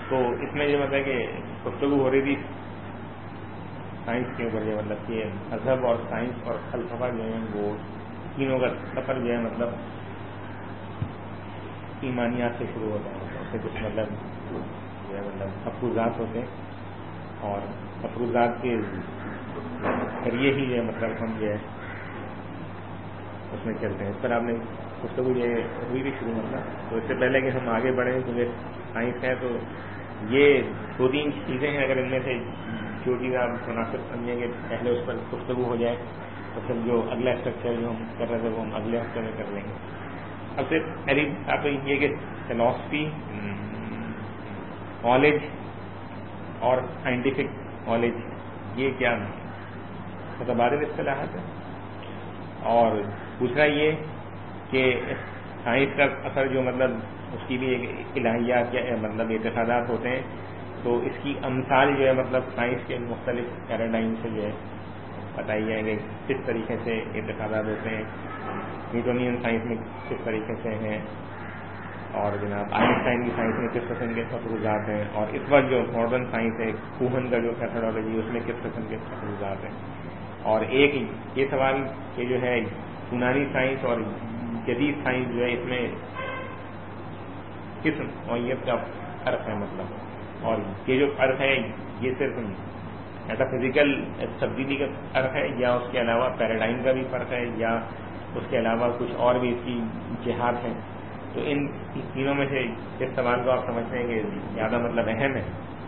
تو اس میں یہ مطلب کہ گفتگو ہو رہی تھی سائنس کے اوپر، یہ مطلب کہ مذہب اور سائنس اور فلسفہ جو ہے وہ تینوں کا سفر جو ہے مطلب ایمانیات سے شروع ہوتا ہے. اس سے کچھ مطلب جو ہے مطلب مفروضات ہوتے ہیں اور مفروضات کے ذریعے ہی جو ہے مطلب ہم جو ہے اس میں چلتے ہیں. اس پر آپ نے گفتگو یہ ہوئی بھی شروع مطلب. تو اس سے پہلے کہ ہم آگے بڑھیں کیونکہ سائنس ہے تو یہ 2-3 چیزیں ہیں، اگر ان میں سے جو چیز آپ مناسب سمجھیں گے پہلے اس پر گفتگو ہو جائے تو پھر جو اگلا اسٹرکچر جو ہم کر رہے تھے وہ ہم اگلے ہفتے میں کر لیں گے. اب سے پہلی آپ یہ کہ فلاسفی، نالج اور سائنٹیفک نالج یہ کیا متبادل اصطلاحات ہیں. اور دوسرا یہ کہ سائنس کا اثر جو مطلب اس کی بھی ایک الہیات یا مطلب اعتقادات ہوتے ہیں، تو اس کی امثال جو ہے مطلب سائنس کے مختلف پیراڈائم سے جو ہے بتائی جائیں گے کس طریقے سے اعتقادات ہوتے ہیں. نیوٹونین سائنس میں کس طریقے سے ہیں اور جناب آئنسٹائن کی سائنس میں کس قسم کے مفروضات ہیں، اور اس وقت جو ماڈرن سائنس ہے کوہن کا جو میتھڈالوجی اس میں کس قسم کے مفروضات ہیں. اور ایک یہ سوال کہ جو ہے یونانی سائنس اور جدید سائنس جو ہے اس میں کس نوعیت کا فرق ہے مطلب، اور یہ جو فرق ہے یہ صرف میٹا فزیکل تبدیلی کا فرق ہے یا اس کے علاوہ پیراڈائم کا بھی فرق ہے یا اس کے علاوہ کچھ اور بھی اس کی جہات ہیں. تو ان تینوں میں سے اس سوال کو آپ سمجھتے ہیں کہ زیادہ مطلب اہم ہے.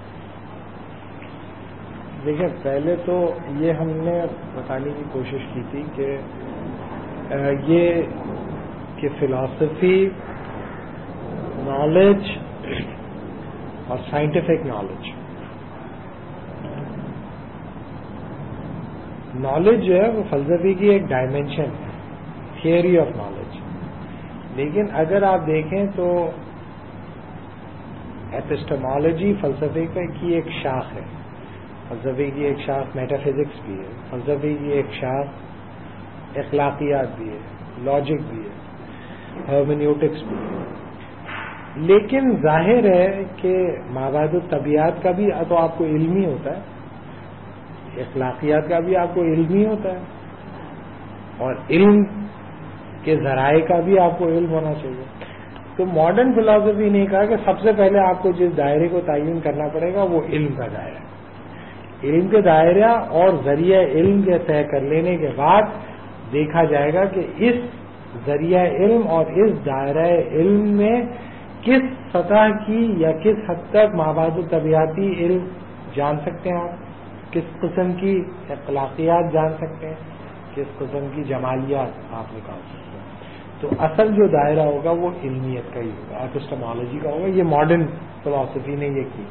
دیکھیں پہلے تو یہ ہم نے بتانے کی کوشش کی تھی کہ یہ کہ فلاسفی، نالج اور سائنٹیفک نالج، نالج جو ہے وہ فلسفے کی ایک ڈائمینشن ہے، تھیوری آف نالج. لیکن اگر آپ دیکھیں تو ایپسٹمالوجی فلسفے کی ایک شاخ ہے. فلسفے کی ایک شاخ میٹا فزکس بھی ہے، فلسفے کی ایک شاخ اخلاقیات بھی ہے، لاجک بھی ہے، ہرمینیوٹکس بھی ہے. لیکن ظاہر ہے کہ مابعد الطبیعات کا بھی تو آپ کو علم ہی ہوتا ہے، اخلاقیات کا بھی آپ کو علم ہی ہوتا ہے، اور علم کے ذرائع کا بھی آپ کو علم ہونا چاہیے. تو ماڈرن فلاسفی نے کہا کہ سب سے پہلے آپ کو جس دائرے کو تعین کرنا پڑے گا وہ علم کا دائرہ. علم کے دائرہ اور ذریعہ علم کے طے کر لینے کے بعد دیکھا جائے گا کہ اس ذریعہ علم اور اس دائرہ علم میں کس سطح کی یا کس حد تک مابعد الطبیعاتی علم جان سکتے ہیں آپ، کس قسم کی اخلاقیات جان سکتے ہیں، کس قسم کی جمالیات آپ نکال سکتے ہیں. تو اصل جو دائرہ ہوگا وہ علمیت کا ہی ہوگا، ایپسٹمالوجی کا ہوگا. یہ ماڈرن فلاسفی نے یہ کی.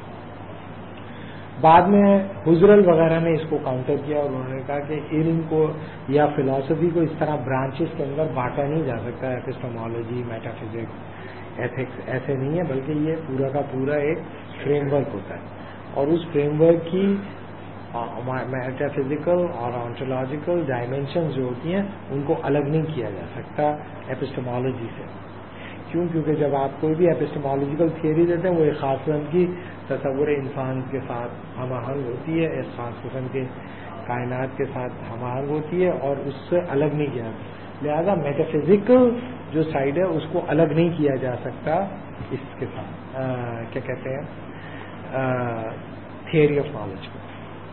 بعد میں حزرل وغیرہ نے اس کو کاؤنٹر کیا اور انہوں نے کہا کہ علم کو یا فلاسفی کو اس طرح برانچز کے اندر بانٹا نہیں جا سکتا. ایپسٹمالوجی، میٹا فزکس، ایتھکس ایسے نہیں ہے، بلکہ یہ پورا کا پورا ایک فریم ورک ہوتا ہے. اور اس فریم ورک کی میٹا فزیکل اور آنٹولوجیکل ڈائمینشنز جو ہوتی ہیں ان کو الگ نہیں کیا جا سکتا ایپسٹمالوجی سے. کیونکہ جب آپ کوئی بھی ایپسٹمالوجیکل تھیوری دیتے ہیں وہ ایک خاص قسم کی تصور انسان کے ساتھ ہم آہنگ ہوتی ہے، ایک خاص قسم کے کائنات کے ساتھ ہم آہنگ ہوتی ہے اور اس سے الگ نہیں کیا. لہذا میٹا فزیکل جو سائڈ ہے اس کو الگ نہیں کیا جا سکتا اس کے ساتھ کیا کہتے ہیں تھیوری آف نالج کو.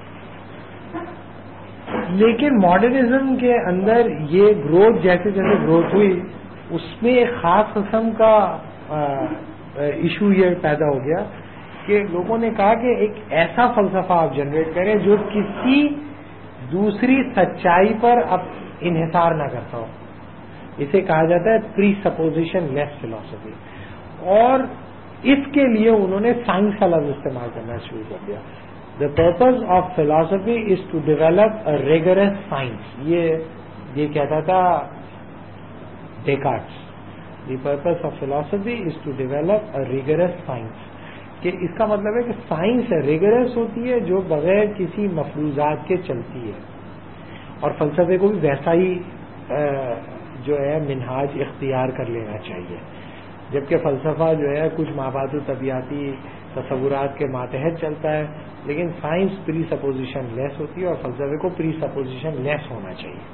لیکن ماڈرنزم کے اندر یہ گروتھ جیسے جیسے گروتھ ہوئی اس میں ایک خاص قسم کا ایشو یہ پیدا ہو گیا کہ لوگوں نے کہا کہ ایک ایسا فلسفہ آپ جنریٹ کریں جو کسی دوسری سچائی پر اب انحصار نہ کرتا ہو. اسے کہا جاتا ہے پری سپوزیشن لیس فلاسفی. اور اس کے لیے انہوں نے سائنس کا لفظ استعمال کرنا شروع کر دیا. The purpose of philosophy is to develop a rigorous science. یہ کہتا تھا Descartes. The purpose of philosophy is to develop a rigorous science. کہ اس کا مطلب ہے کہ سائنس ریگرس ہوتی ہے جو بغیر کسی مفروضات کے چلتی ہے، اور فلسفے کو بھی ویسا ہی جو ہے منہاج اختیار کر لینا چاہیے. جبکہ فلسفہ جو ہے کچھ مابعد طبیعتی تصورات کے ماتحت چلتا ہے، لیکن سائنس پری سپوزیشن لیس ہوتی ہے اور فلسفے کو پری سپوزیشن لیس ہونا چاہیے۔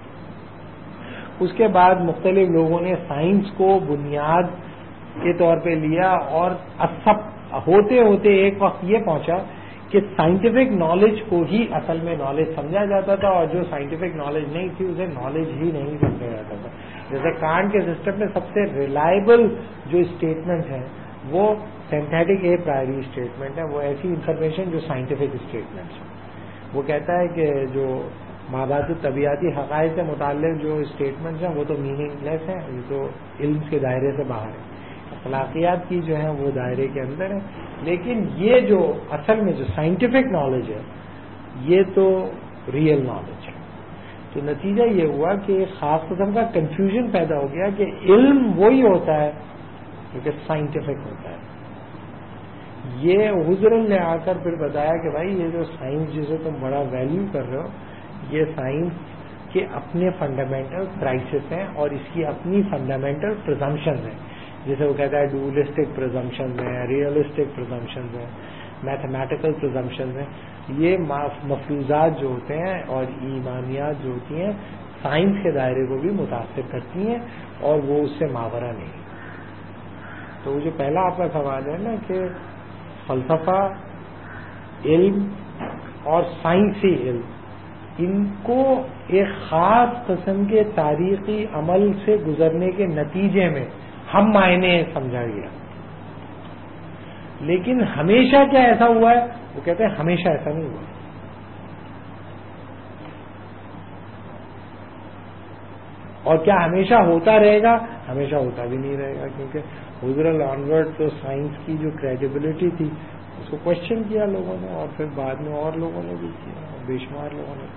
اس کے بعد مختلف لوگوں نے سائنس کو بنیاد کے طور پہ لیا اور سب ہوتے ہوتے ایک وقت یہ پہنچا کہ سائنٹیفک نالج کو ہی اصل میں نالج سمجھا جاتا تھا، اور جو سائنٹیفک نالج نہیں تھی اسے نالج ہی نہیں سمجھا جاتا تھا۔ جیسے کانٹ کے سسٹم میں سب سے ریلائبل جو اسٹیٹمنٹ ہے وہ سینتھیٹک اے پرائری اسٹیٹمنٹ ہے، وہ ایسی انفارمیشن جو سائنٹیفک اسٹیٹمنٹس ہیں۔ وہ کہتا ہے کہ جو مابعد طبیعتی حقائق سے متعلق جو اسٹیٹمنٹس ہیں وہ تو میننگ لیس ہیں، یہ تو علم کے دائرے سے باہر ہیں۔ اخلاقیات کی جو ہیں وہ دائرے کے اندر ہیں، لیکن یہ جو اصل میں جو سائنٹیفک نالج ہے یہ تو ریئل نالج ہے۔ تو نتیجہ یہ ہوا کہ ایک خاص قسم کا کنفیوژن پیدا ہو گیا کہ علم وہی ہوتا ہے جو کہ سائنٹیفک ہوتا ہے۔ یہ حضرت نے آ کر پھر بتایا کہ بھائی یہ جو سائنس جسے تم بڑا ویلیو کر رہے ہو، یہ سائنس کے اپنے فنڈامنٹل کرائسس ہیں اور اس کی اپنی فنڈامنٹل پرزمپشنز ہیں، جیسے وہ کہتا ہے ڈوئلسٹک پرزمپشنز ہیں، ریئلسٹک پرزمپشنز ہیں، میتھمیٹیکل پرزمپشنز ہیں۔ یہ مفروضات جو ہوتے ہیں اور ایمانیات جو ہوتی ہیں سائنس کے دائرے کو بھی متاثر کرتی ہیں اور وہ اس سے ماورا نہیں۔ تو وہ جو پہلا آپ کا سوال ہے نا کہ فلسفہ، علم اور سائنسی علم، ان کو ایک خاص قسم کے تاریخی عمل سے گزرنے کے نتیجے میں ہم معنی سمجھا گیا، لیکن ہمیشہ کیا ایسا ہوا ہے؟ وہ کہتے ہیں ہمیشہ ایسا نہیں ہوا۔ اور کیا ہمیشہ ہوتا رہے گا؟ ہمیشہ ہوتا بھی نہیں رہے گا، کیونکہ حضرت آنورڈ تو سائنس کی جو کریڈیبلٹی تھی اس کو کوشچن کیا لوگوں نے، اور پھر بعد میں اور لوگوں نے بھی کیا، بے شمار لوگوں نے۔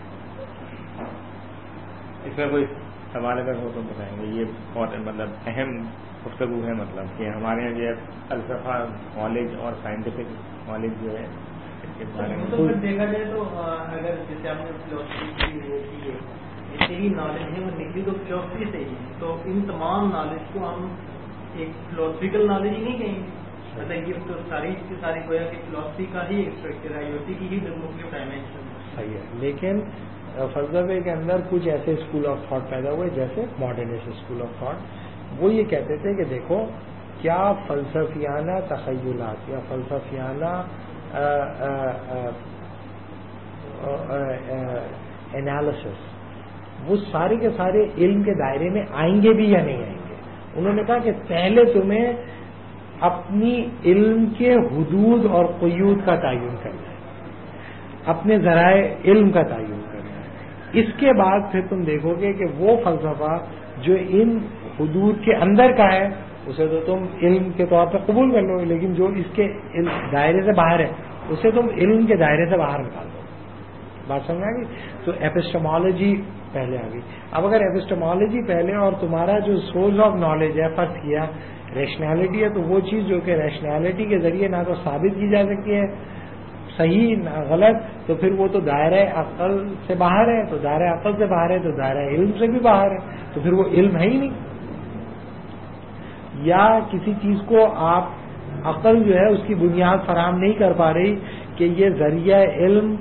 اس میں کوئی سوال اگر ہو تو بتائیں گے۔ یہ بہت مطلب اہم گفتگو ہے، مطلب کہ ہمارے یہاں جو ہے فلسفہ نالج اور سائنٹیفک نالج جو ہے اس کے بارے میں تو دیکھا جائے تو اگر جیسے آپ نے فلاسفی کی ہے، جتنی بھی نالج ہے وہ نکلی تو فلاسفی سے ہی ہے، تو ان تمام نالج کو ہم ایک فلاسفیکل نالج ہی نہیں کہیں گے، مطلب یہ تو ساری کی ساری گویا کہ فلاسفی کا ہی ایک اسٹرکچر ہے، اسی کی ہی مختلف ڈائمینشن صحیح ہے۔ لیکن فلسفے کے اندر کچھ ایسے اسکول آف تھاٹ پیدا ہوئے جیسے ماڈرنسٹ اسکول آف تھاٹ، وہ یہ کہتے تھے کہ دیکھو کیا فلسفیانہ تخیلات یا فلسفیانہ انالیسس وہ سارے کے سارے علم کے دائرے میں آئیں گے بھی یا نہیں آئیں گے۔ انہوں نے کہا کہ پہلے تمہیں اپنی علم کے حدود اور قیود کا تعین کرنا ہے، اپنے ذرائع علم کا تعین کرنا ہے، اس کے بعد پھر تم دیکھو گے کہ وہ فلسفہ جو ان حدود کے اندر کا ہے اسے تو تم علم کے طور پہ قبول کر لو، لیکن جو اس کے دائرے سے باہر ہے اسے تم علم کے دائرے سے باہر نکال دو۔ بات سمجھ آ گئی؟ تو ایپسٹمالوجی پہلے آ گئی۔ اب اگر ایپسٹمالوجی پہلے اور تمہارا جو سورس آف نالج ہے فرض کیا ریشنالٹی ہے، تو وہ چیز جو کہ ریشنالٹی کے ذریعے نہ تو ثابت کی جا سکتی ہے صحیح نہ غلط، تو پھر وہ تو دائرہ عقل سے باہر ہے، تو دائرہ عقل سے باہر ہے تو دائرہ علم سے بھی باہر ہے، تو پھر وہ علم ہے ہی نہیں۔ یا کسی چیز کو آپ عقل جو ہے اس کی بنیاد فراہم نہیں کر پا رہی کہ یہ ذریعہ علم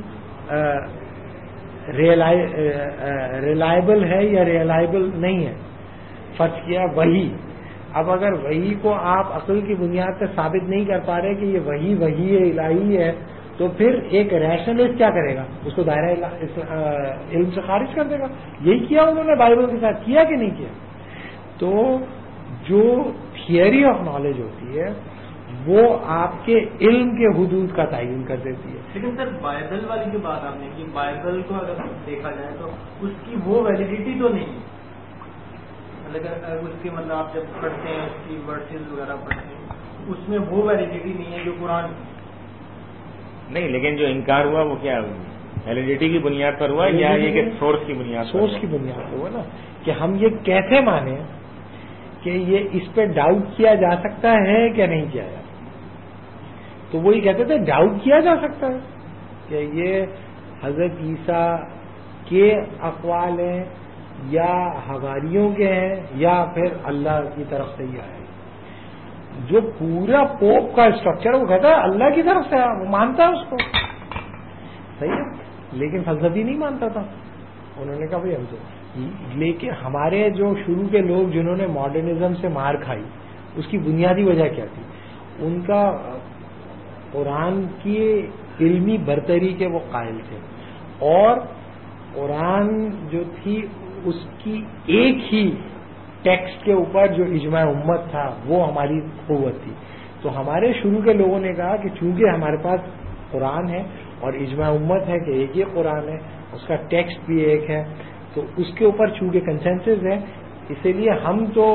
ریلائبل ہے یا ریلائبل نہیں ہے۔ فرض کیا وحی، اب اگر وحی کو آپ عقل کی بنیاد پہ ثابت نہیں کر پا رہے کہ یہ وحی الہی ہے، تو پھر ایک ریشنلسٹ کیا کرے گا؟ اس کو دائرہ علم سے خارج کر دے گا۔ یہی کیا انہوں نے بائبل کے ساتھ، کیا کہ نہیں کیا؟ تو جو تھیوری آف نالج ہوتی ہے وہ آپ کے علم کے حدود کا تعین کر دیتی ہے۔ لیکن سر بائبل والی جو بات آپ نے کی، بائبل کو اگر دیکھا جائے تو اس کی وہ ویلیڈیٹی تو نہیں ہے، مطلب اس کے مطلب آپ جب پڑھتے ہیں اس کی ورسز وغیرہ پڑھتے ہیں اس میں وہ ویلیڈیٹی نہیں ہے جو قرآن نہیں، لیکن جو انکار ہوا وہ کیا ویلیڈیٹی کی بنیاد پر ہوا یا یہ کہ سورس کی بنیاد پر؟ سورس کی بنیاد پر ہوا نا، کہ ہم یہ کیسے مانیں کہ یہ اس پہ ڈاؤٹ کیا جا سکتا ہے کہ نہیں کیا جا سکتا۔ تو وہی کہتے تھے ڈاؤٹ کیا جا سکتا ہے کہ یہ حضرت عیسیٰ کے اقوال ہیں یا حواریوں کے ہیں یا پھر اللہ کی طرف سے ہی آئے۔ جو پورا پوپ کا اسٹرکچر وہ کہتا ہے اللہ کی طرف سے، وہ مانتا ہے اس کو، صحیح ہے، لیکن فلسفی نہیں مانتا تھا. انہوں نے کہا بھائی ہم تو، لیکن ہمارے جو شروع کے لوگ جنہوں نے ماڈرنزم سے مار کھائی اس کی بنیادی وجہ کیا تھی؟ ان کا قرآن کی علمی برتری کے وہ قائل تھے، اور قرآن جو تھی اس کی ایک ہی ٹیکسٹ کے اوپر جو اجماع امت تھا وہ ہماری قوت تھی. تو ہمارے شروع کے لوگوں نے کہا کہ چونکہ ہمارے پاس قرآن ہے اور اجماع امت ہے کہ ایک ہی قرآن ہے، اس کا ٹیکسٹ بھی ایک ہے، تو اس کے اوپر چونکہ کنسنسس ہے، اسی لیے ہم تو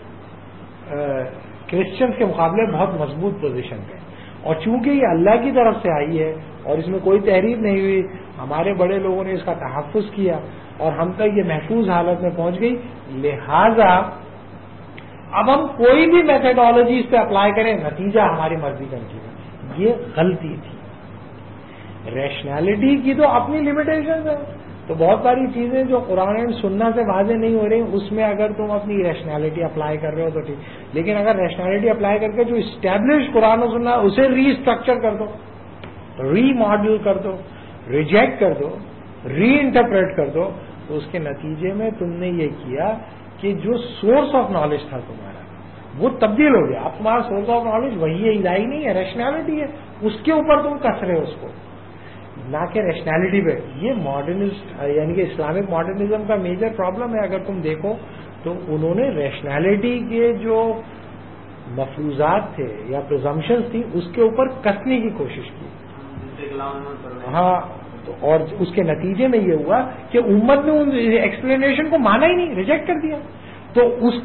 کرسچنس کے مقابلے بہت مضبوط پوزیشن پہ، اور چونکہ یہ اللہ کی طرف سے آئی ہے اور اس میں کوئی تحریف نہیں ہوئی، ہمارے بڑے لوگوں نے اس کا تحفظ کیا اور ہم تک یہ محفوظ حالت میں پہنچ گئی، لہذا اب ہم کوئی بھی میتھڈالوجی اس پہ اپلائی کریں نتیجہ ہماری مرضی کا نکلے. یہ غلطی تھی. ریشنالٹی کی تو اپنی لمیٹیشنز ہیں، تو بہت ساری چیزیں جو قرآن و سنت سے واضح نہیں ہو رہی اس میں اگر تم اپنی ریشنالٹی اپلائی کر رہے ہو تو ٹھیک، لیکن اگر ریشنالٹی اپلائی کر کے جو اسٹیبلش قرآن و سنت اسے ری اسٹرکچر کر دو، ری ماڈل کر دو، ریجیکٹ کر دو، ری انٹرپریٹ کر دو، تو اس کے نتیجے میں تم نے یہ کیا کہ جو سورس آف نالج تھا تمہارا وہ تبدیل ہو گیا. اب تمہارا سورس آف نالج وہی ہے، الہی نہیں ہے، ریشنالٹی ہے، اس کے اوپر تم کس رہے ہو اس کو، نہ کہ ریشنالٹی پہ. یہ ماڈرنسٹ یعنی کہ اسلامک ماڈرنزم کا میجر پرابلم ہے. اگر تم دیکھو تو انہوں نے ریشنالٹی کے جو مفروضات تھے یا پرزمپشنز تھی اس کے اوپر کسنے کی کوشش کی. ہاں، اور اس کے نتیجے میں یہ ہوا کہ امت نے ان ایکسپلینیشن کو مانا ہی نہیں، ریجیکٹ کر دیا. تو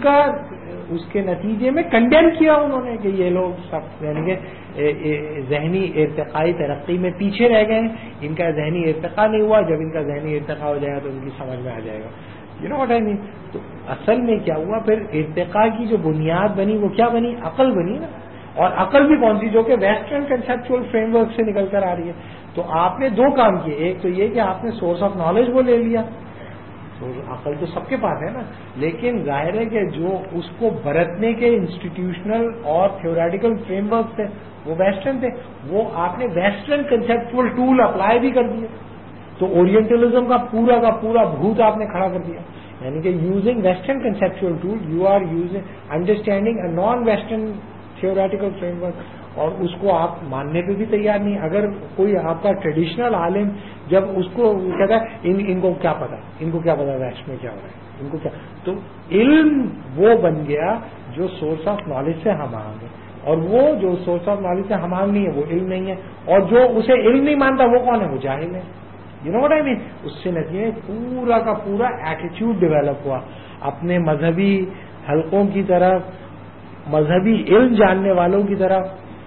اس کے نتیجے میں کنڈیم کیا انہوں نے کہ یہ لوگ سب یعنی کہ ذہنی ارتقائی ترقی میں پیچھے رہ گئے ہیں، ان کا ذہنی ارتقا نہیں ہوا، جب ان کا ذہنی ارتقا ہو جائے گا تو ان کی سمجھ میں آ جائے گا. یو نو واٹ آئی مین. تو اصل میں کیا ہوا پھر ارتقا کی جو بنیاد بنی وہ کیا بنی؟ عقل بنی نا. اور عقل بھی کون سی؟ جو کہ ویسٹرن کنسپچل فریم ورک سے نکل کر آ رہی ہے. تو آپ نے دو کام کیے، ایک تو یہ کہ آپ نے سورس آف نالج وہ لے لیا، عقل تو سب کے پاس ہے نا، لیکن ظاہر ہے کہ جو اس کو برتنے کے انسٹیٹیوشنل اور تھیوریٹیکل فریم ورک تھے وہ ویسٹرن تھے، وہ آپ نے ویسٹرن کنسپچل ٹول اپلائی بھی کر دیے. تو اورینٹلزم کا پورا بھوت آپ نے کھڑا کر دیا. یعنی کہ using western conceptual tool you are using understanding a non western theoretical framework, اور اس کو آپ ماننے پہ بھی تیار نہیں. اگر کوئی آپ کا ٹریڈیشنل عالم جب اس کو کہتا ہے ان کو کیا پتا، ان کو کیا پتا ویسٹ میں کیا ہو رہا ہے، ان کو کیا، تو علم وہ بن گیا جو سورس آف نالج سے ہم آئیں گے، اور وہ جو سورس آف نالج سے ہم آئیں نہیں ہے وہ علم نہیں ہے، اور جو اسے علم نہیں مانتا وہ کون ہے؟ وہ جاہل ہے. یو نو واٹ آئی مین. اس سے نتیجے پورا کا پورا ایٹیٹیوڈ ڈیولپ ہوا اپنے مذہبی حلقوں کی طرف، مذہبی علم جاننے والوں کی طرف،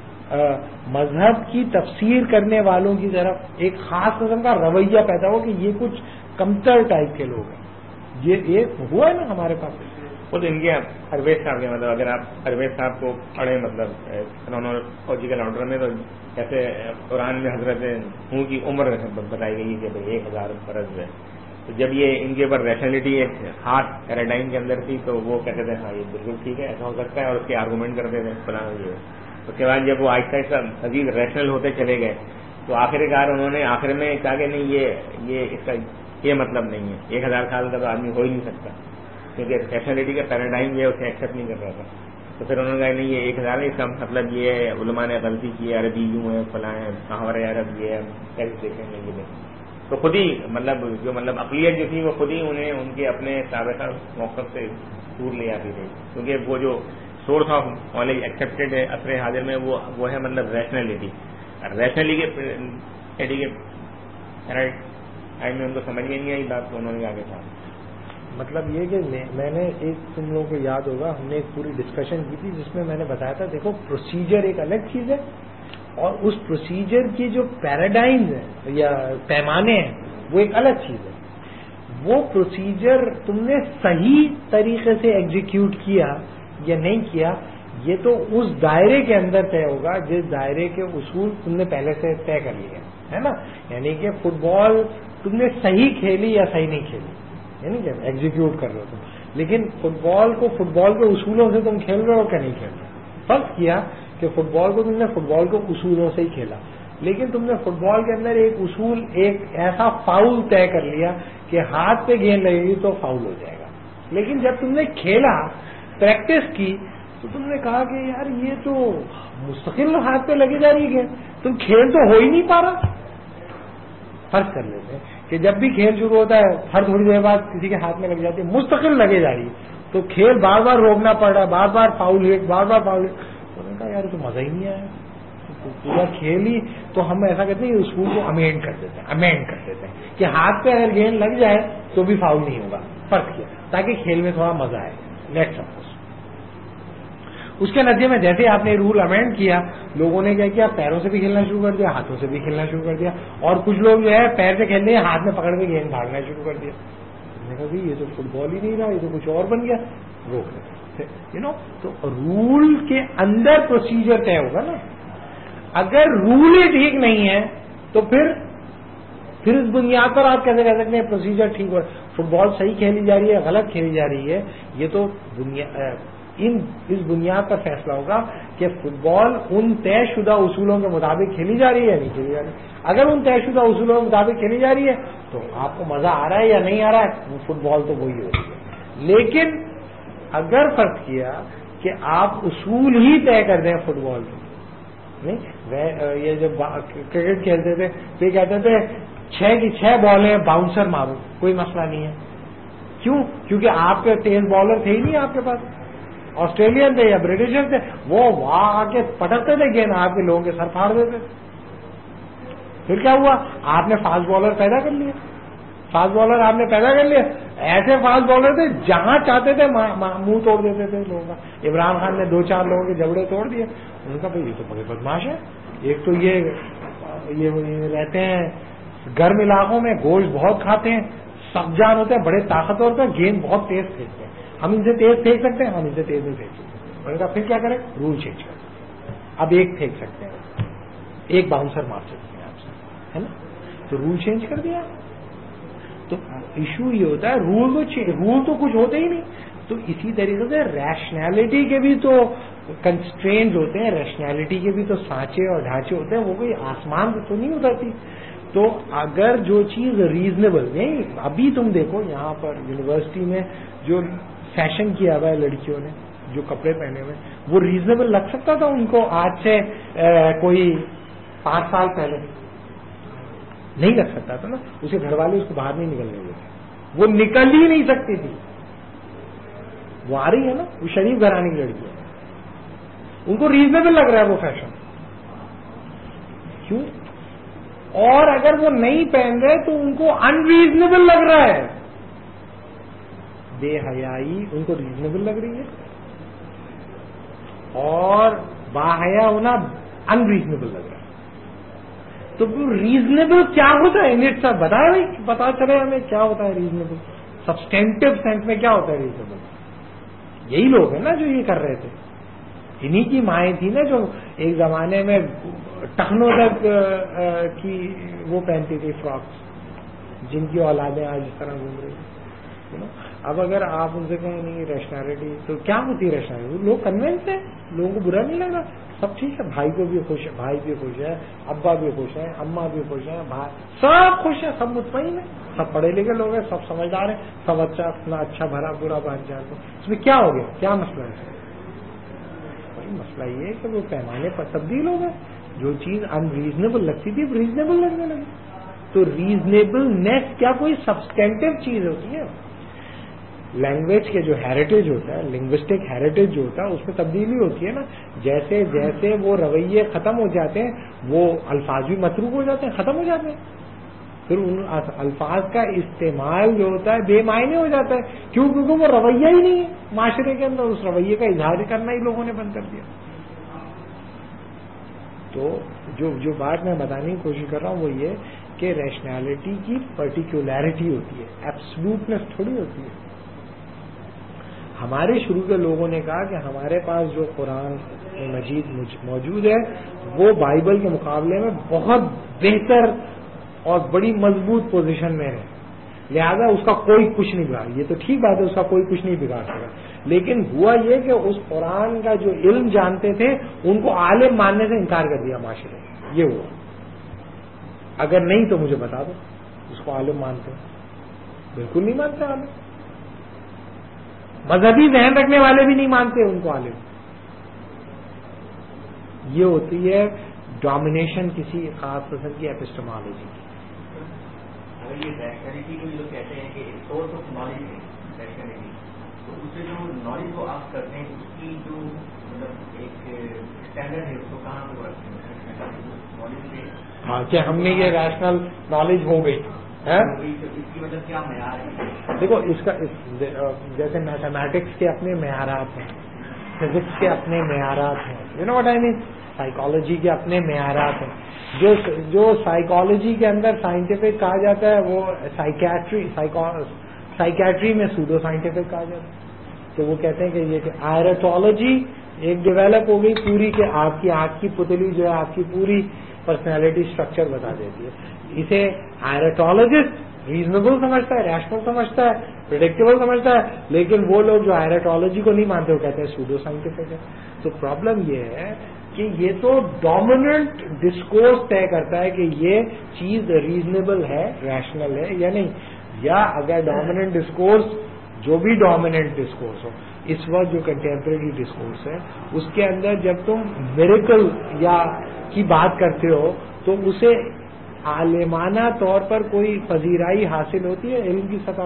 مذہب کی تفسیر کرنے والوں کی طرف ایک خاص قسم کا رویہ پیدا ہو کہ یہ کچھ کمتر ٹائپ کے لوگ ہیں. یہ ہوا ہے نا ہمارے پاس. خود ان کے پرویز صاحب کے مطلب اگر آپ پرویز صاحب کو پڑھیں مطلب کرونالوجیکل آرڈر میں، تو جیسے قرآن میں حضرت ہوں کی عمر بتائی گئی کہ 1000 برس ہے، تو جب یہ ان کے اوپر ریشنلٹی ایک خاص پیراڈائم کے اندر تھی تو وہ کہتے تھے ہاں یہ بالکل ٹھیک ہے، ایسا ہو سکتا ہے، اور اس کے آرگومنٹ کرتے تھے فلاں. اس کے بعد جب وہ آہستہ آہستہ مزید ریشنل ہوتے چلے گئے تو آخر انہوں نے آخر میں کہا کہ نہیں یہ اس کا یہ مطلب نہیں ہے، 1000 سال کا تو آدمی ہو ہی نہیں سکتا، کیونکہ ریشنلٹی کا پیراڈائم یہ اسے ایکسیپٹ نہیں کر رہا تھا. تو پھر انہوں نے کہا نہیں یہ 1000 ہے، اس کا مطلب یہ ہے علماء نے غلطی کی ہے، عربی یوں ہے فلاں ہے، محاورۂ عرب یہ ہے، کیسے دیکھیں گے یہ دیکھیں. تو خود ہی مطلب عقلیت جو تھی وہ خود ہی انہیں ان کے اپنے سابقہ موقف سے دور لے آتی تھی، کیونکہ وہ جو سورس آف نالج ایکسیپٹیڈ ہے عصر حاضر میں وہ ہے مطلب ریشنلٹی. ریشنلٹی کے میں ان کو سمجھ میں نہیں آئی بات، تو انہوں نے آگے کہا. مطلب یہ کہ میں نے ایک تم لوگوں کو یاد ہوگا ہم نے ایک پوری ڈسکشن کی تھی جس میں نے بتایا تھا دیکھو پروسیجر ایک الگ چیز ہے اور اس پروسیجر کی جو پیراڈائمز ہیں یا پیمانے ہیں وہ ایک الگ چیز ہے. وہ پروسیجر تم نے صحیح طریقے سے ایگزیکیوٹ کیا یا نہیں کیا یہ تو اس دائرے کے اندر طے ہوگا جس دائرے کے اصول تم نے پہلے سے طے کر لیے ہے نا. یعنی کہ فٹ بال تم نے صحیح کھیلی یا صحیح نہیں کھیلی، یعنی کہ ایگزیکیوٹ کر رہے ہو تم، لیکن فٹ بال کو فٹ بال کے اصولوں سے تم کھیل رہے ہو کہ نہیں کھیل رہے. فرض کیا کہ فٹ بال کو تم نے فٹ بال کو اصولوں سے ہی کھیلا، لیکن تم نے فٹ بال کے اندر ایک اصول، ایک ایسا فاؤل طے کر لیا کہ ہاتھ پہ گیند لگے گی تو فاؤل ہو جائے گا، لیکن جب تم نے کھیلا، پریکٹس کی، تو تم نے کہا کہ یار یہ تو مستقل ہاتھ پہ لگی جا رہی ہے گیند، تم کھیل تو ہو ہی نہیں پا رہا۔ فرض کر لیتے ہیں کہ جب بھی کھیل شروع ہوتا ہے ہر تھوڑی دیر بعد کسی کے ہاتھ میں لگ جاتی ہے، مستقل لگے جا رہی ہے، تو کھیل بار بار روکنا پڑ رہا ہے، بار بار فاؤل ہٹ، بار بار فاؤل ہٹ۔ تو نے کہا یار تو مزہ ہی نہیں آیا، پورا کھیل ہی تو ہم ایسا کرتے ہیں کہ اسکول کو امینڈ کر دیتے ہیں کہ ہاتھ پہ اگر گیند لگ جائے تو بھی فاؤل نہیں ہوگا، فرق کیا تاکہ کھیل میں تھوڑا مزہ آئے۔ لیٹس سپوز اس کے نتیجے میں جیسے آپ نے رول امینڈ کیا، لوگوں نے کیا کیا، پیروں سے بھی کھیلنا شروع کر دیا، ہاتھوں سے بھی کھیلنا شروع کر دیا، اور کچھ لوگ جو ہے پیر سے کھیلتے ہیں، ہاتھ میں پکڑ کے گیند بھاگنا شروع کر دیا۔ میں نے کہا بھائی یہ تو فٹ بال ہی نہیں رہا، یہ تو کچھ اور بن گیا، روک لیں تو رول کے اندر پروسیجر طے ہوگا نا۔ اگر رول ہی ٹھیک نہیں ہے تو پھر اس بنیاد پر آپ کیسے کہہ سکتے ہیں پروسیجر ٹھیک ہو؟ فٹ بال صحیح کھیلی جا رہی ہے، غلط کھیلی جا رہی ہے، یہ تو اس بنیاد پر فیصلہ ہوگا کہ فٹ بال ان طے شدہ اصولوں کے مطابق کھیلی جا رہی ہے یا نہیں کھیلی جا رہی ہے۔ اگر ان طے شدہ اصولوں کے مطابق کھیلی جا رہی ہے تو آپ کو مزہ آ رہا ہے یا نہیں آ رہا ہے، فٹ بال تو وہی ہو رہی ہے۔ لیکن اگر فرض کیا کہ آپ اصول ہی طے کر دیں فٹ بال کے، نہیں یہ جب کرکٹ کھیلتے تھے تو یہ کہتے تھے 6 کی 6 بالیں باؤنسر مارو، کوئی مسئلہ نہیں ہے۔ کیوں؟ کیونکہ آپ کے تیز بالر تھے ہی نہیں آپ کے پاس، آسٹریلین تھے یا برٹشر تھے، وہ وہاں آ کے پٹکتے تھے گیند، آپ کے لوگوں کے سر پھاڑ دیتے تھے۔ پھر کیا ہوا؟ آپ نے فاسٹ بالر پیدا کر لیے، فاسٹ بالر آپ نے پیدا کر لیا، ایسے فاسٹ بالر تھے جہاں چاہتے تھے منہ توڑ دیتے تھے لوگوں کا۔ عمران خان نے 2-4 لوگوں کے جبڑے توڑ دیے، ان کا بھائی یہ تو بڑے بدماش ہے، ایک تو یہ رہتے ہیں گرم علاقوں میں، گوشت بہت کھاتے ہیں، سخت جان ہوتے ہیں، بڑے طاقتور ہوتے ہیں، گیند بہت تیز پھینکتے ہیں، ہم ان سے تیز پھینک سکتے ہیں، ہم ان سے تیز نہیں پھینک سکتے۔ میں نے کہا پھر کیا کریں؟ رول چینج کریں، اب ایک پھینک سکتے ہیں، ایک باؤنسر مار سکتے ہیں آپ سے، ہے نا؟ تو رول چینج کر دیا۔ تو ایشو یہ ہوتا ہے رول تو کچھ ہوتے ہی نہیں۔ تو اسی طریقے سے ریشنلٹی کے بھی تو کنسٹرینز ہوتے ہیں، ریشنلٹی کے بھی تو سانچے اور ڈھانچے ہوتے ہیں، وہ کوئی آسمان تو نہیں اترتی۔ تو اگر جو چیز ریزنیبل نہیں، ابھی تم دیکھو یہاں پر یونیورسٹی میں جو فیشن کیا ہوا ہے لڑکیوں نے، جو کپڑے پہنے ہوئے، وہ ریزنیبل لگ سکتا تھا ان کو آج سے کوئی 5 سال پہلے؟ نہیں لگ سکتا تھا نا، اس کے گھر والے اس کو باہر نہیں نکلنے دیتے، وہ نکل ہی نہیں سکتی تھی۔ وہ آ رہی ہے نا، وہ شریف گھرانے کی لڑکی ہے، ان کو ریزنیبل لگ رہا ہے وہ فیشن، کیوں؟ اور اگر وہ نہیں پہن رہے تو ان کو انریزنیبل لگ رہا ہے، بے حیائی ان کو ریزنیبل لگ رہی ہے، اور باحیا ہونا انریزنیبل لگ رہا ہے۔ تو ریزنیبل کیا ہوتا ہے؟ نیٹ صاحب بتائیں بھائی، پتا چلے ہمیں کیا ہوتا ہے ریزنیبل، سبسٹینٹو سینس میں کیا ہوتا ہے ریزنیبل؟ یہی لوگ ہیں نا جو یہ کر رہے تھے، انہی کی مائیں تھی نا جو ایک زمانے میں ٹخنوں تک کی وہ پہنتی تھی فراکس، جن کی اولادیں آج اس طرح گھوم رہی ہیں۔ اب اگر آپ ان سے کہیں نہیں ریشنلٹی، تو کیا ہوتی ہے ریشنلٹی؟ لوگ کنوینس ہیں، لوگوں کو برا نہیں لگ رہا، سب ٹھیک ہے، بھائی کو بھی خوش ہے، بھائی بھی خوش ہے، ابا بھی خوش ہے، اماں بھی خوش ہے، بھائی سب خوش ہیں، سب مطمئن ہیں، سب پڑھے لکھے لوگ ہیں، سب سمجھدار ہیں، سب اپنا اچھا بھرا برا بات جانتے ہیں۔ اس میں کیا ہو گیا؟ کیا مسئلہ ہے؟ مسئلہ یہ ہے کہ وہ پیمانے پر تبدیل ہو گئے، جو چیز انریزنیبل لگتی تھی ریزنیبل لگنے لگی۔ تو ریزنیبلنیس کیا کوئی سبسٹینٹو چیز ہوتی ہے؟ لینگویج کے جو ہیریٹیج ہوتا ہے، لنگوسٹک ہیریٹیج جو ہوتا ہے، اس میں تبدیلی ہوتی ہے نا، جیسے جیسے وہ رویے ختم ہو جاتے ہیں، وہ الفاظ بھی متروک ہو جاتے ہیں، ختم ہو جاتے ہیں، پھر ان الفاظ کا استعمال جو ہوتا ہے بے معنی ہو جاتا ہے۔ کیوں؟ کیونکہ وہ رویہ ہی نہیں ہے معاشرے کے اندر، اس رویے کا اظہار کرنا ہی لوگوں نے بند کر دیا۔ تو جو بات میں بتانے کی کوشش کر رہا ہوں وہ یہ کہ ریشنلٹی کی پرٹیکولیرٹی ہوتی ہے، ایبسلوٹنس تھوڑی ہوتی ہے۔ ہمارے شروع کے لوگوں نے کہا کہ ہمارے پاس جو قرآن مجید موجود ہے وہ بائبل کے مقابلے میں بہت بہتر اور بڑی مضبوط پوزیشن میں ہے، لہذا اس کا کوئی کچھ نہیں بگاڑ۔ یہ تو ٹھیک بات ہے، اس کا کوئی کچھ نہیں بگاڑ سکا، لیکن ہوا یہ کہ اس قرآن کا جو علم جانتے تھے ان کو عالم ماننے سے انکار کر دیا معاشرے نے. یہ ہوا. اگر نہیں تو مجھے بتا دو اس کو عالم مانتے ہیں. بالکل نہیں مانتے عالم. مذہبی ذہن رکھنے والے بھی نہیں مانتے ان کو عالم. یہ ہوتی ہے ڈومینیشن کسی خاص قسم کی ایپسٹمالوجی کی. اگر یہ ریشنلٹی کو جو کہتے ہیں کہ سورس آف نالج ہے ریشنلٹی, تو اس سے جو نالج کو آپ کرتے ہیں اس کی جو مطلب ایک اسٹینڈرڈ ہے اس کو کہاں پہ رکھتے ہیں نالج سے؟ ہاں کہ ہم نے یہ ریشنل نالج ہو گئی اس کی مطلب کیا معیار ہے؟ دیکھو اس کا جیسے میتھمیٹکس کے اپنے معیارات ہیں, فزکس کے اپنے معیارات ہیں, you know what I mean, psychology کے اپنے معیارات ہیں. جو سائیکالوجی کے اندر سائنٹیفک کہا جاتا ہے وہ سائیکیٹری میں سوڈو سائنٹیفک کہا جاتا ہے. تو وہ کہتے ہیں کہ یہ آئرٹولوجی ایک ڈیولپ ہو گئی پوری کہ آپ کی آنکھ کی پتلی جو ہے آپ کی پوری پرسنالٹی اسٹرکچر بتا دیتی ہے. اسے آئرٹولوجسٹ ریزنیبل سمجھتا ہے, ریشنل سمجھتا ہے, پریڈکٹیبل سمجھتا ہے, لیکن وہ لوگ جو آئرٹولوجی کو نہیں مانتے وہ کہتے ہیں سوڈو سائنٹیفک ہے. تو پرابلم یہ ہے کہ یہ تو ڈومیننٹ ڈسکورس طے کرتا ہے کہ یہ چیز ریزنیبل ہے, ریشنل ہے یا نہیں. یا اگر ڈومیننٹ ڈسکورس جو بھی ڈومیننٹ ڈسکورس ہو اس وقت جو کنٹمپریری ڈسکورس ہے اس کے اندر جب تم میریکل یا کی بات کرتے ہو تو اسے عالمانہ طور پر کوئی پذیرائی حاصل ہوتی ہے علم کی سطح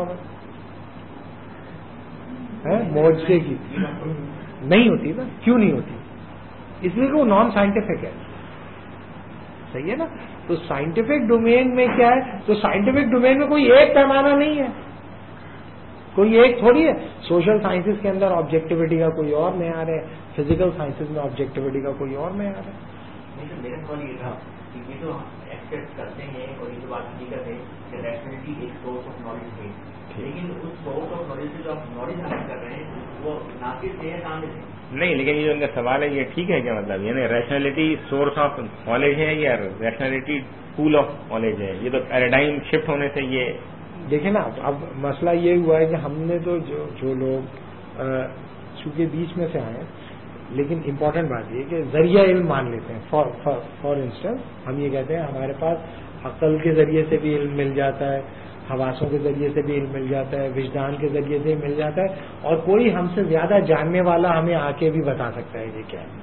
پر معجزے کی نہیں ہوتی نا. کیوں نہیں ہوتی؟ اس لیے کہ وہ نان سائنٹیفک ہے. صحیح ہے نا. تو سائنٹیفک ڈومین میں کیا ہے, تو سائنٹیفک ڈومین میں کوئی ایک پیمانہ نہیں ہے, کوئی ایک تھوڑی ہے. سوشل سائنسز کے اندر آبجیکٹیوٹی کا کوئی اور معیار ہے, فزیکل سائنسز میں آبجیکٹیوٹی کا کوئی اور معیار ہے. میرا سوال یہ تھا کہ یہ تو ایکسپٹ کرتے ہیں اور یہ تو بات حقیقت ہے کہ ریشنلٹی ایک سورس آف نالج ہے, لیکن اس سورس آف نالج سے جو آپ نالج حاصل کر رہے ہیں وہ ناقص ہے یا کامل ہے؟ نہیں, لیکن یہ جو ان کا سوال ہے یہ ٹھیک ہے کیا مطلب, یعنی ریشنلٹی سورس آف نالج ہے یا ریشنلٹی پول آف نالج ہے؟ یہ تو پیراڈائم شفٹ ہونے سے یہ دیکھیں نا. اب مسئلہ یہ ہوا ہے کہ ہم نے تو جو لوگ چونکہ بیچ میں سے آئے لیکن امپورٹنٹ بات یہ کہ ذریعہ علم مان لیتے ہیں. فار انسٹنس ہم یہ کہتے ہیں ہمارے پاس عقل کے ذریعے سے بھی علم مل جاتا ہے, حواسوں کے ذریعے سے بھی علم مل جاتا ہے, وجدان کے ذریعے سے مل جاتا ہے, اور کوئی ہم سے زیادہ جاننے والا ہمیں آ کے بھی بتا سکتا ہے یہ کیا ہے.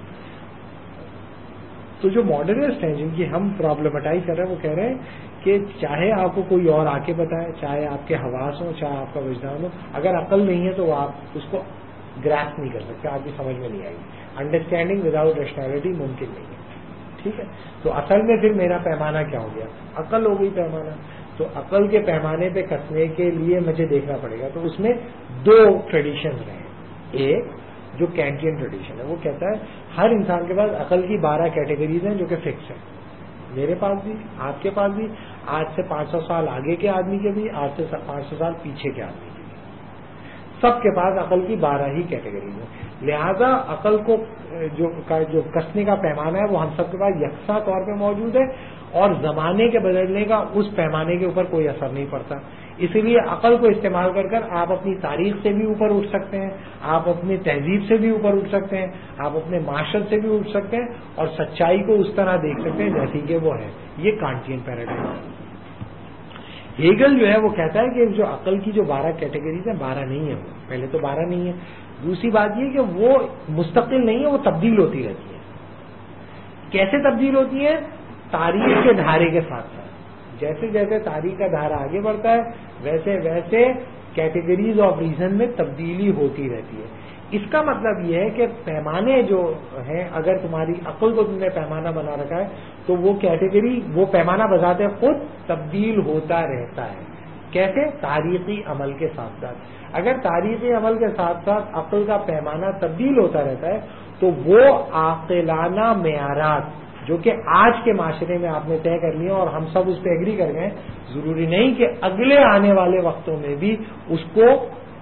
تو جو ماڈرنسٹ ہیں جن کی ہم پرابلمٹائز کر رہے ہیں وہ کہہ رہے ہیں کہ چاہے آپ کو کوئی اور آ کے بتائے, چاہے آپ کے حواس ہوں, چاہے آپ کا وجدان ہو, اگر عقل نہیں ہے تو آپ اس کو گراسپ نہیں کر سکتے, آپ کی سمجھ میں نہیں آئے گی. انڈرسٹینڈنگ وداؤٹ ریشنلٹی ممکن نہیں ہے. ٹھیک ہے. تو اصل میں پھر میرا پیمانہ کیا ہو گیا؟ عقل ہو گئی پیمانہ. تو عقل کے پیمانے پہ کسنے کے لیے مجھے دیکھنا پڑے گا. تو اس میں دو ٹریڈیشن ہیں. ایک جو کینٹین ٹریڈیشن ہے وہ کہتا ہے ہر انسان کے پاس عقل کی 12 کیٹیگریز ہیں جو کہ فکس ہیں. میرے پاس بھی, آپ کے پاس بھی, آج سے 500 سال آگے کے آدمی کے بھی, آج سے 500 سال پیچھے کے آدمی کے بھی, سب کے پاس عقل کی 12 ہی کیٹیگریز ہیں. لہذا عقل کو جو کسنے کا پیمانہ ہے وہ ہم سب کے پاس یکساں طور پہ موجود ہے, اور زمانے کے بدلنے کا اس پیمانے کے اوپر کوئی اثر نہیں پڑتا. اسی لیے عقل کو استعمال کر کر آپ اپنی تاریخ سے بھی اوپر اٹھ سکتے ہیں, آپ اپنی تہذیب سے بھی اوپر اٹھ سکتے ہیں, آپ اپنے معاشرت سے بھی اٹھ سکتے ہیں, اور سچائی کو اس طرح دیکھ سکتے ہیں جیسی کہ وہ ہے. یہ کانٹین پیراڈائم ہے. ہیگل جو ہے وہ کہتا ہے کہ جو عقل کی جو 12 کیٹیگریز ہیں 12 نہیں ہے. وہ پہلے تو 12 نہیں ہے. دوسری بات یہ کہ وہ مستقل نہیں ہے, وہ تبدیل ہوتی رہتی ہے. کیسے تبدیل ہوتی ہے؟ تاریخ کے دھارے کے ساتھ ساتھ. جیسے جیسے تاریخ کا دھارا آگے بڑھتا ہے ویسے ویسے کیٹیگریز آف ریزن میں تبدیلی ہوتی رہتی ہے. اس کا مطلب یہ ہے کہ پیمانے جو ہیں, اگر تمہاری عقل کو تم نے پیمانہ بنا رکھا ہے تو وہ کیٹیگری, وہ پیمانہ بذات خود تبدیل ہوتا رہتا ہے. کیسے؟ تاریخی عمل کے ساتھ ساتھ. اگر تاریخی عمل کے ساتھ ساتھ عقل کا پیمانہ تبدیل ہوتا رہتا ہے تو وہ عاقلانہ معیارات جو کہ آج کے معاشرے میں آپ نے طے کر لیا اور ہم سب اس پہ ایگری کر گئے, ضروری نہیں کہ اگلے آنے والے وقتوں میں بھی اس کو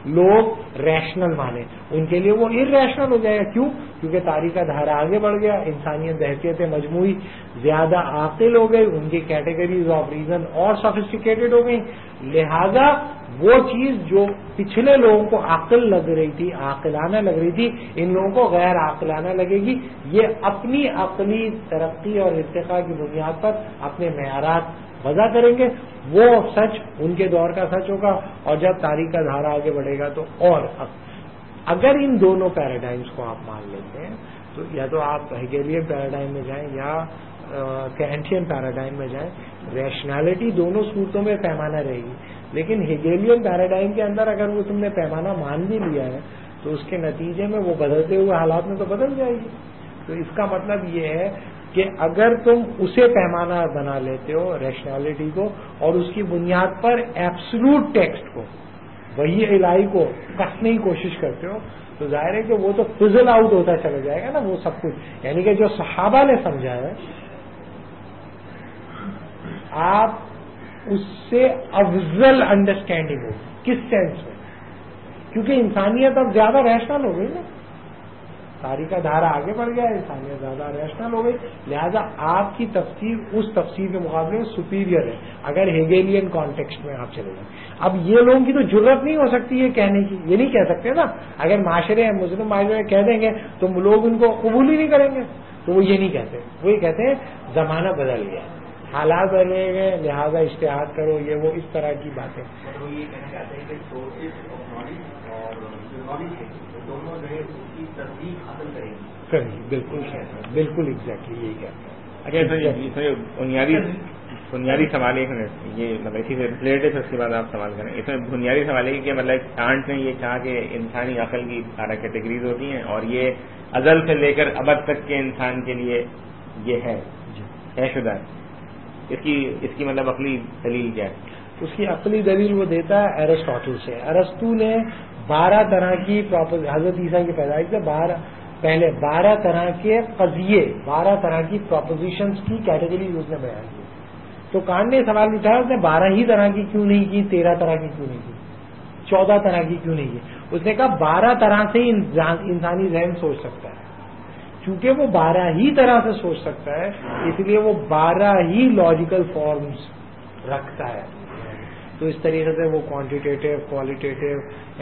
لوگ ریشنل مانے، ان کے لیے وہ ارریشنل ہو جائے گا. کیوں؟ کیونکہ تاریخ کا دھارا آگے بڑھ گیا، انسانیت بحثیت مجموعی زیادہ عاقل ہو گئی، ان کی کیٹیگریز آف ریزن اور سافسٹیکیٹڈ ہو گئی. لہذا وہ چیز جو پچھلے لوگوں کو عقل لگ رہی تھی، عاقلانہ لگ رہی تھی، ان لوگوں کو غیر عاقلانہ لگے گی. یہ اپنی عقلی ترقی اور ارتقاء کی بنیاد پر اپنے معیارات وضع کریں گے. وہ سچ ان کے دور کا سچ ہوگا، اور جب تاریخ کا دھارا آگے بڑھے گا تو اور اگر ان دونوں پیراڈائمز کو آپ مان لیتے ہیں تو یا تو آپ ہیگیلین پیراڈائم میں جائیں یا کینٹین پیراڈائم میں جائیں. ریشنالٹی دونوں صورتوں میں پیمانہ رہے گی، لیکن ہیگیلین پیراڈائم کے اندر اگر وہ تم نے پیمانہ مان بھی لیا ہے تو اس کے نتیجے میں وہ بدلتے ہوئے حالات میں تو بدل جائے گی. تو اس کا مطلب یہ ہے کہ اگر تم اسے پیمانہ بنا لیتے ہو ریشنالٹی کو، اور اس کی بنیاد پر ایبسلوٹ ٹیکسٹ کو، وہی الہی کو کسنے کی کوشش کرتے ہو، تو ظاہر ہے کہ وہ تو فزل آؤٹ ہوتا چلا جائے گا نا وہ سب کچھ. یعنی کہ جو صحابہ نے سمجھا ہے آپ اس سے افضل انڈرسٹینڈنگ ہوگی. کس سینس میں؟ کیونکہ انسانیت اب زیادہ ریشنل ہو گئی نا، تاریخ کا دھارا آگے بڑھ گیا، انسانیت زیادہ ریشنل ہو گئی. لہذا آپ کی تفسیر اس تفسیر کے مقابلے میں سپیریئر ہے اگر ہیگیلین کانٹیکسٹ میں آپ چلے جائیں. اب یہ لوگوں کی تو جرت نہیں ہو سکتی یہ کہنے کی، یہ نہیں کہہ سکتے نا. اگر معاشرے مسلم معاشرے کہہ دیں گے تو لوگ ان کو قبول ہی نہیں کریں گے، تو وہ یہ نہیں کہتے. وہ یہ کہتے ہیں زمانہ بدل گیا، حالات بدلے گئے، لہذا اجتہاد کرو، یہ وہ اس طرح کی باتیں. وہ یہ کہنا چاہتے ہیں کہ سورسز آف نالج اور جو نالج ہے دونوں جو ہے اس کی تصدیق حاصل کریں گے. بالکل بالکل ایگزیکٹلی یہی کہتے ہیں. اچھا، بنیادی سوال ایک منٹ، یہ مطلب اسی سے ریلیٹڈ، اس کے بعد آپ سوال کریں. اس میں بنیادی سوال ہے کہ مطلب کانٹ نے یہ کہا کہ انسانی عقل کی 12 کیٹیگریز ہوتی ہیں اور یہ ازل سے لے کر ابد تک کے انسان کے لیے یہ ہے شدہ. اس کی مطلب عقلی دلیل کیا ہے؟ اس کی عقلی دلیل وہ دیتا ہے ایرسٹوٹل سے. ارسطو نے 12 طرح کی حضرت عیسیٰ کی پیدائش سے پہلے 12 طرح کے قضیے، 12 طرح کی پروپوزیشنز کی کیٹیگریز اس نے بیان کی. تو کانٹ نے سوال اٹھایا اس نے 12 ہی طرح کی کیوں نہیں کی، 13 طرح کی کیوں نہیں کی، 14 طرح کی کیوں نہیں کی؟ اس نے کہا 12 طرح سے ہی انسانی ذہن سوچ سکتا ہے. چونکہ وہ 12 ہی طرح سے سوچ سکتا ہے اس لیے وہ 12 ہی لاجیکل فارمز رکھتا ہے. تو اس طریقے سے وہ کوانٹیٹیو، کوالیٹیٹیو،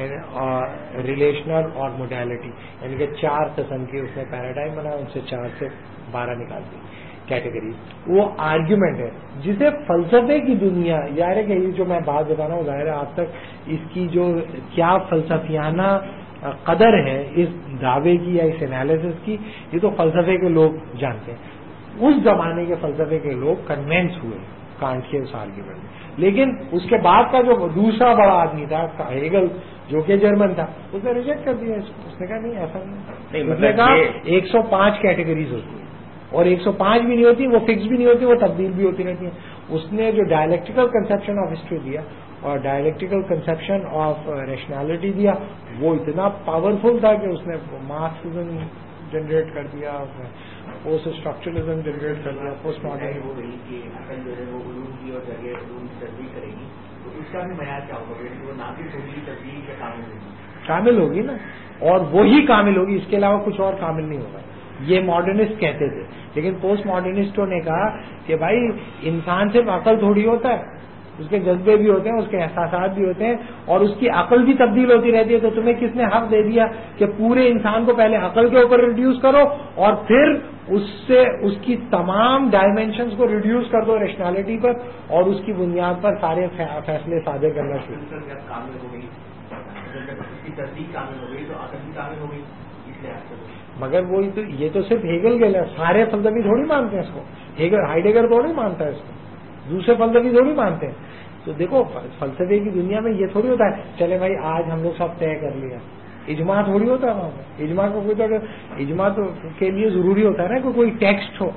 ریلیشنل اور موڈیلٹی، یعنی کہ 4 قسم کی اس نے پیراڈائم بنایا، ان سے 4 سے 12 نکال دی کیٹیگری. وہ آرگیومنٹ ہے جسے فلسفے کی دنیا، ظاہر ہے کہ یہ جو میں بات بتا رہا ہوں ظاہر ہے آپ تک اس کی جو کیا فلسفیانہ قدر ہے اس دعوے کی یا اس انالیسس کی، یہ تو فلسفے کے لوگ جانتے ہیں. اس زمانے کے فلسفے کے لوگ کنوینس ہوئے کانٹ کے اس آرگیومنٹ میں. لیکن اس کے بعد کا جو دوسرا بڑا آدمی تھا ہیگل، جو کہ جرمن تھا، اس نے ریجیکٹ کر دیا اس کو. اس نے کہا نہیں ایسا نہیں. اس نے کہا 105 کیٹیگریز ہوتی ہیں اور 105 بھی نہیں ہوتی، وہ فکس بھی نہیں ہوتی، وہ تبدیل بھی ہوتی رہتی ہیں. اس نے جو ڈائلیکٹیکل کنسیپشن آف ہسٹری دیا اور ڈائلیکٹیکل کنسیپشن آف ریشنالٹی دیا، وہ اتنا پاورفل تھا کہ اس نے مارکسزم جنریٹ کر دیا، اس نے پوسٹ اسٹرکچرلزم جنریٹ کر دیا، پوسٹ ماڈرن. وہ رہی کہ عقل جو ہے وہ علوم کی اور جگہ علوم کی تصدیق کرے گی، تو اس کا بھی معیار کیا ہوگا کہ وہ ناقص ہوگی تصدیق یا کامل ہوگی؟ کامل ہوگی نا، اور وہی کامل ہوگی، اس کے علاوہ کچھ اور کامل نہیں ہوگا. یہ ماڈرنسٹ کہتے تھے، لیکن پوسٹ ماڈرنسٹوں نے کہا کہ بھائی انسان صرف عقل تھوڑی ہوتا ہے، اس کے جذبے بھی ہوتے ہیں، اس کے احساسات بھی ہوتے ہیں، اور اس کی عقل بھی تبدیل ہوتی رہتی ہے. تو تمہیں کس نے حق دے دیا کہ پورے انسان کو پہلے عقل کے اوپر ریڈیوس کرو اور پھر اس سے اس کی تمام ڈائمینشنز کو ریڈیوس کر دو ریشنالٹی پر، اور اس کی بنیاد پر سارے فیصلے صادر کرنا شروع. جب کامل ہو گئی، جب اس کی تصدیق کامل ہو گئی تو عقل بھی کامل ہو گئی. اس لیے مگر وہی تو، یہ تو صرف ہیگل کے لیے، سارے فلسفی تھوڑی مانتے ہیں اس کو. ہائیڈگر تھوڑی مانتا ہے اس کو، دوسرے فلسفی تھوڑی مانتے ہیں. تو دیکھو فلسفے کی دنیا میں یہ تھوڑی ہوتا ہے چلے بھائی آج ہم لوگ سب طے کر لیا. اجماع تھوڑی ہوتا ہے وہاں پہ. اجماع کو کوئی تو اجماع تو کے لیے ضروری ہوتا ہے نا کہ کوئی ٹیکسٹ ہو،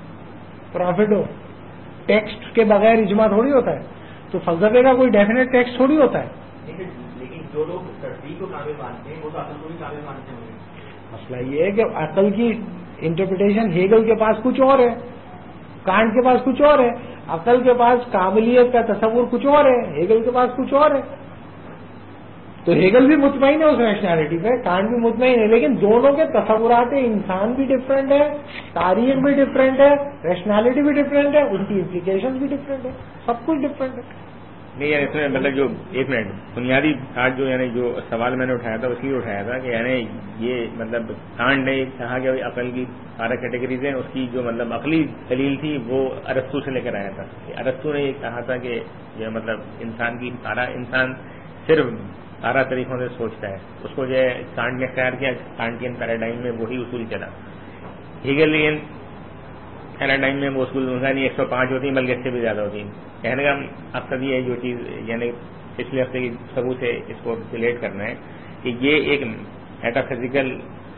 پروفٹ ہو. ٹیکسٹ کے بغیر اجماع تھوڑی ہوتا ہے. تو فلسفے کا کوئی ڈیفینیٹ ٹیکسٹ تھوڑی ہوتا ہے. لیکن جو لوگ تصدیق کو کامل مانتے ہیں وہ تو عقل کو بھی کامل مانتے ہیں. مسئلہ یہ ہے کہ عقل کی انٹرپریٹیشن ہیگل کے پاس کچھ اور ہے، کانٹ کے پاس کچھ اور ہے. عقل کے پاس کاملیت کا تصور کچھ اور ہے، ہیگل کے پاس کچھ اور ہے. تو ہیگل بھی مطمئن ہے اس ریشنالٹی پہ, کانٹ بھی مطمئن ہے, لیکن دونوں کے تصورات انسان بھی ڈفرینٹ ہے, تاریخ بھی ڈفرینٹ ہے, ریشنالٹی بھی ڈفرینٹ ہے, ان کی امپلیکیشن بھی ڈفرینٹ ہے, سب کچھ ڈفرینٹ ہے. نہیں یعنی اس میں مطلب جو ایک منٹ بنیادی بات جو یعنی جو سوال میں نے اٹھایا تھا اس لیے اٹھایا تھا کہ یعنی یہ مطلب کانٹ نے کہا کہ عقل کی 12 کیٹیگریز ہیں, اس کی جو مطلب عقلی دلیل تھی وہ ارسطو سے لے کر آیا تھا. ارسطو نے یہ کہا تھا کہ یہ مطلب انسان صرف 12 طریقوں سے سوچتا ہے, اس کو جو ہے کانٹ نے اختیار کیا, کانٹین پیراڈائم میں وہی اصول چلا. ہیگل پیراڈائم میں وہ اصول نہیں 105 ہوتی ہیں بلکہ اس سے بھی زیادہ ہوتی ہیں. کہنے کا مقصد یہ ہے جو چیز یعنی پچھلے ہفتے کی گفتگو سے اس کو ریلیٹ کرنا ہے کہ یہ ایک میٹافزیکل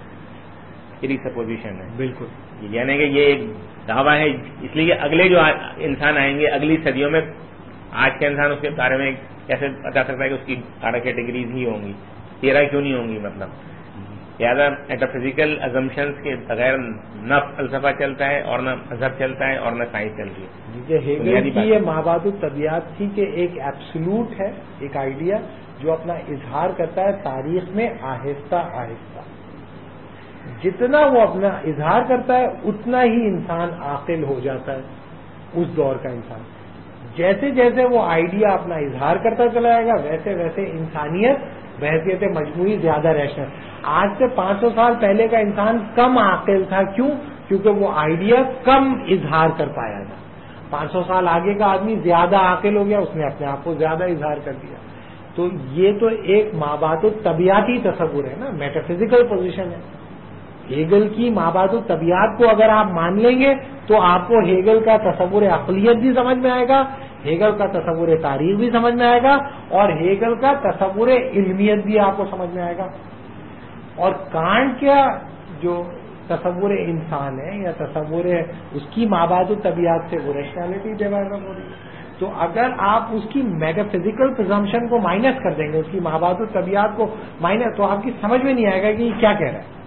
پریسپوزیشن ہے. بالکل یعنی کہ یہ ایک دعویٰ ہے, اس لیے اگلے جو انسان آئیں گے اگلی صدیوں میں, آج کا انسان اس کے بارے میں کیسے بتا سکتا ہے کہ اس کی 12 کیٹیگریز ہی ہوں گی, 13 کیوں نہیں ہوں گی. مطلب لہٰذا میٹافزیکل ازمپشنس کے بغیر نہ فلسفہ چلتا ہے اور نہ مذہب چلتا ہے اور نہ سائنس چلتی ہے. ہیگل کی یہ مابعد الطبیعت تھی کہ ایک ایبسولوٹ ہے, ایک آئیڈیا جو اپنا اظہار کرتا ہے تاریخ میں آہستہ آہستہ. جتنا وہ اپنا اظہار کرتا ہے اتنا ہی انسان عاقل ہو جاتا ہے اس دور کا انسان. جیسے جیسے وہ آئیڈیا اپنا اظہار کرتا چلا جائے گا ویسے ویسے انسانیت بحیثیت مجموعی زیادہ ریشنل. آج سے 500 سال پہلے کا انسان کم عاقل تھا, کیوں؟ کیونکہ وہ آئیڈیا کم اظہار کر پایا تھا. 500 سال آگے کا آدمی زیادہ عاقل ہو گیا, اس نے اپنے آپ کو زیادہ اظہار کر دیا. تو یہ تو ایک مابعد الطبیعتی تصور ہے نا, میٹافزیکل پوزیشن ہے. ہیگل کی مابعد الطبیعت کو اگر آپ مان لیں گے تو آپ کو ہیگل کا تصور عقلیت بھی سمجھ میں آئے گا, ہیگل کا تصور تاریخ بھی سمجھ میں آئے گا, اور ہیگل کا تصور علمیت بھی آپ کو سمجھ میں آئے گا. اور کانٹ کا جو تصور انسان ہے یا تصور اس کی مابعد الطبیعت سے وہ ریشنالٹی ڈیولپ ہو رہی ہے. تو اگر آپ اس کی میٹافزیکل پرزمپشن کو مائنس کر دیں گے, اس کی مابعد الطبیعت کو مائنس, تو آپ کی سمجھ میں نہیں آئے گا کہ یہ کیا کہہ رہا ہے.